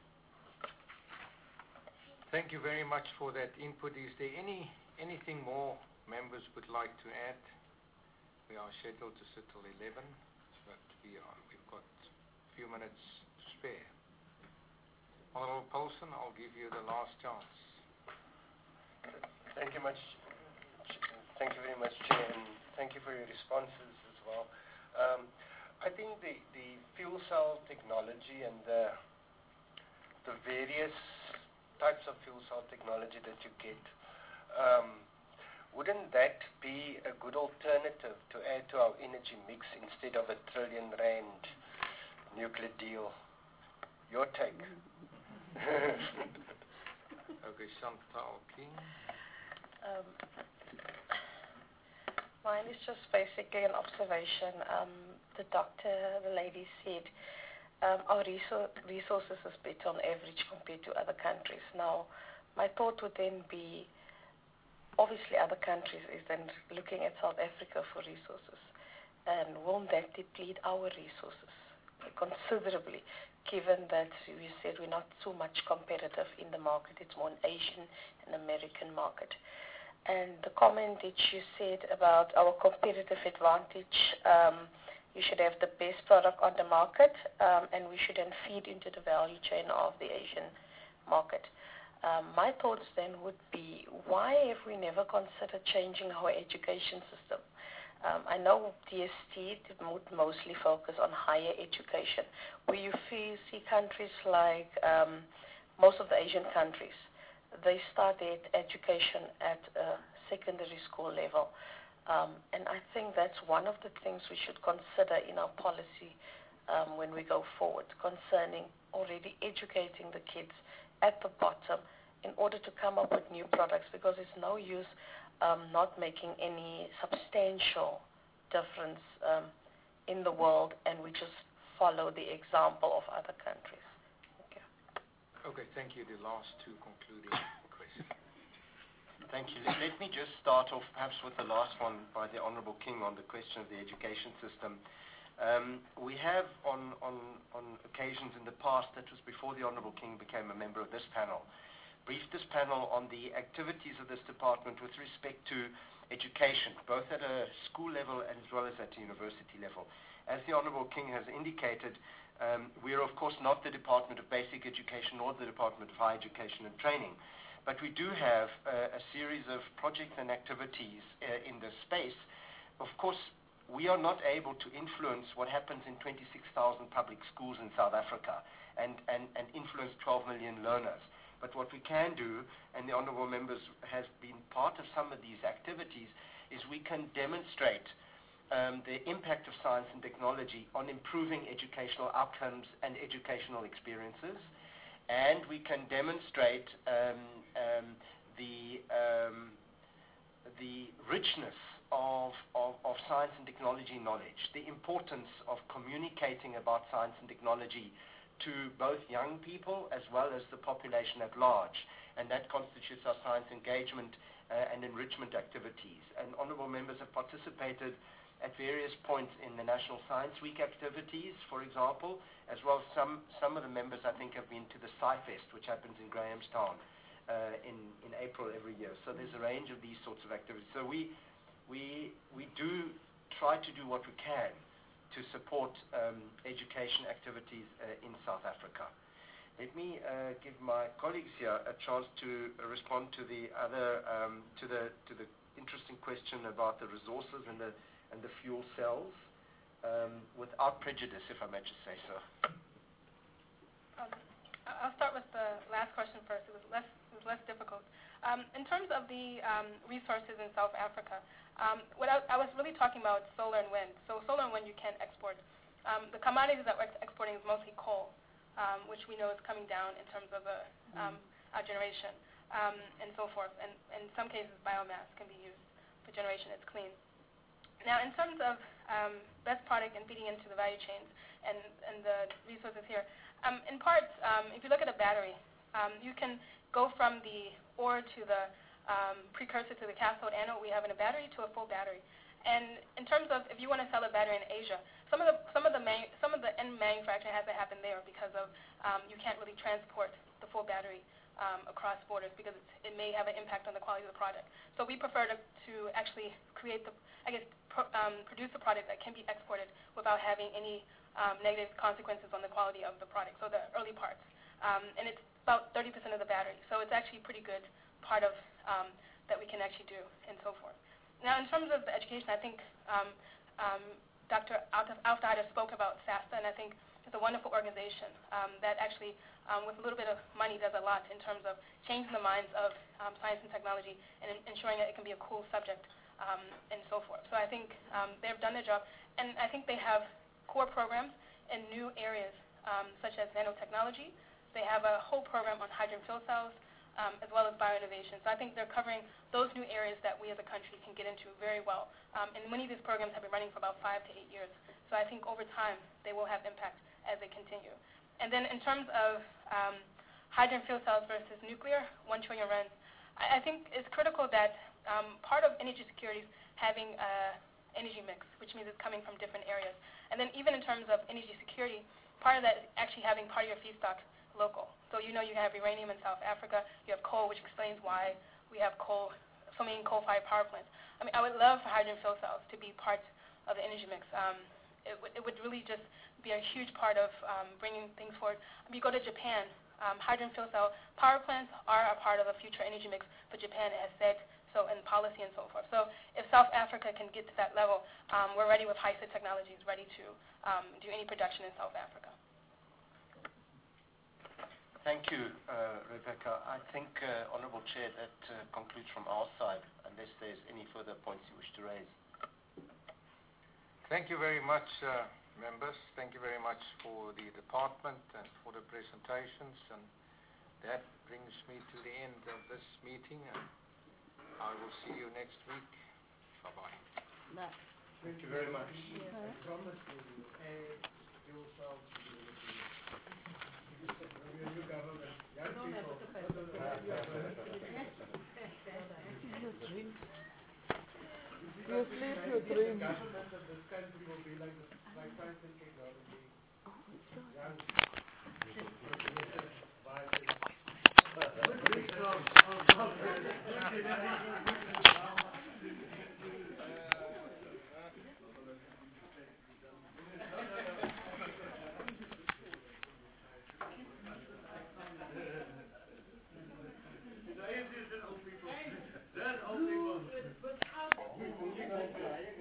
Thank you very much for that input. Is there anything more members would like to add? We are scheduled to sit till 11, but we've got a few minutes to spare. Honourable Paulson, I'll give you the last chance. Thank you very much, Chair, and thank you for your responses as well. I think the fuel cell technology and the various types of fuel cell technology that you get, wouldn't that be a good alternative to add to our energy mix instead of a R1 trillion nuclear deal? Your take. Okay, Chantal King. Mine is just basically an observation. The lady said, our resources is better on average compared to other countries. Now, my thought would then be, obviously other countries is then looking at South Africa for resources. And won't that deplete our resources considerably, given that we said we're not so much competitive in the market, it's more an Asian and American market. And the comment that you said about our competitive advantage, you should have the best product on the market, and we should then feed into the value chain of the Asian market. My thoughts then would be, why have we never considered changing our education system? I know DST would mostly focus on higher education, where you see countries like most of the Asian countries, they start their education at a secondary school level. And I think that's one of the things we should consider in our policy when we go forward, concerning already educating the kids at the bottom in order to come up with new products, because it's no use not making any substantial difference in the world, and we just follow the example of other countries. Thank you. Okay, thank you. The last two concluding questions. Thank you. Let me just start off perhaps with the last one by the Honourable King on the question of the education system. We have on occasions in the past, that was before the Honourable King became a member of this panel, briefed this panel on the activities of this department with respect to education, both at a school level as well as at a university level. As the Honourable King has indicated, we are of course not the Department of Basic Education nor the Department of Higher Education and Training, but we do have a series of projects and activities in this space. Of course, we are not able to influence what happens in 26,000 public schools in South Africa and influence 12 million learners. But what we can do, and the Honourable Members has been part of some of these activities, is we can demonstrate the impact of science and technology on improving educational outcomes and educational experiences. And we can demonstrate the richness of science and technology knowledge, the importance of communicating about science and technology to both young people as well as the population at large, and that constitutes our science engagement and enrichment activities. And Honourable Members have participated at various points in the National Science Week activities, for example, as well as some of the members I think have been to the SciFest, which happens in Grahamstown in April every year. So there's a range of these sorts of activities. So we do try to do what we can to support education activities in South Africa. Let me give my colleagues here a chance to respond to the other to the interesting question about the resources and the fuel cells without prejudice, if I may just say so. I'll start with the last question first. It was less difficult. In terms of the resources in South Africa, what I was really talking about solar and wind. So solar and wind you can export. The commodities that we're exporting is mostly coal, which we know is coming down in terms of our generation and so forth. And in some cases, biomass can be used for generation. It's clean. Now, in terms of best product and feeding into the value chains and the resources here, in parts, if you look at a battery, you can go from the ore to the precursor to the cathode anode we have in a battery to a full battery. And in terms of if you want to sell a battery in Asia, some of the end manufacturing has to happen there because of you can't really transport the full battery across borders because it may have an impact on the quality of the product. So we prefer to actually create produce a product that can be exported without having any negative consequences on the quality of the product. So the early parts, and it's about 30% of the battery. So it's actually a pretty good part of that we can actually do and so forth. Now, in terms of the education, I think Dr. Al-Fahder spoke about SASTA, and I think it's a wonderful organization that actually, with a little bit of money, does a lot in terms of changing the minds of science and technology and ensuring that it can be a cool subject and so forth. So I think they've done their job, and I think they have core programs in new areas such as nanotechnology. They have a whole program on hydrogen fuel cells, as well as bioinnovation. So I think they're covering those new areas that we as a country can get into very well. And many of these programs have been running for about 5 to 8 years. So I think over time they will have impact as they continue. And then in terms of hydrogen fuel cells versus nuclear, 1 trillion rands, I think it's critical that part of energy security is having an energy mix, which means it's coming from different areas. And then even in terms of energy security, part of that is actually having part of your feedstock local. So you know you have uranium in South Africa, you have coal, which explains why we have so many coal-fired power plants. I mean, I would love for hydrogen fuel cells to be part of the energy mix. It would really just be a huge part of bringing things forward. If you go to Japan, hydrogen fuel cell power plants are a part of a future energy mix for Japan, it has said so in policy and so forth. So if South Africa can get to that level, we're ready with HySIT technologies, ready to do any production in South Africa. Thank you, Rebecca. I think, Honourable Chair, that concludes from our side, unless there's any further points you wish to raise. Thank you very much, members. Thank you very much for the department and for the presentations. And that brings me to the end of this meeting. And I will see you next week. Bye-bye. Bye. Thank you very much. I promise you will add fuel cells to the new government. Young people. You drink. You sleep, you drink. The government of this country will be like science and technology. Young.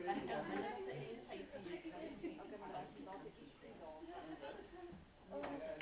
Okay.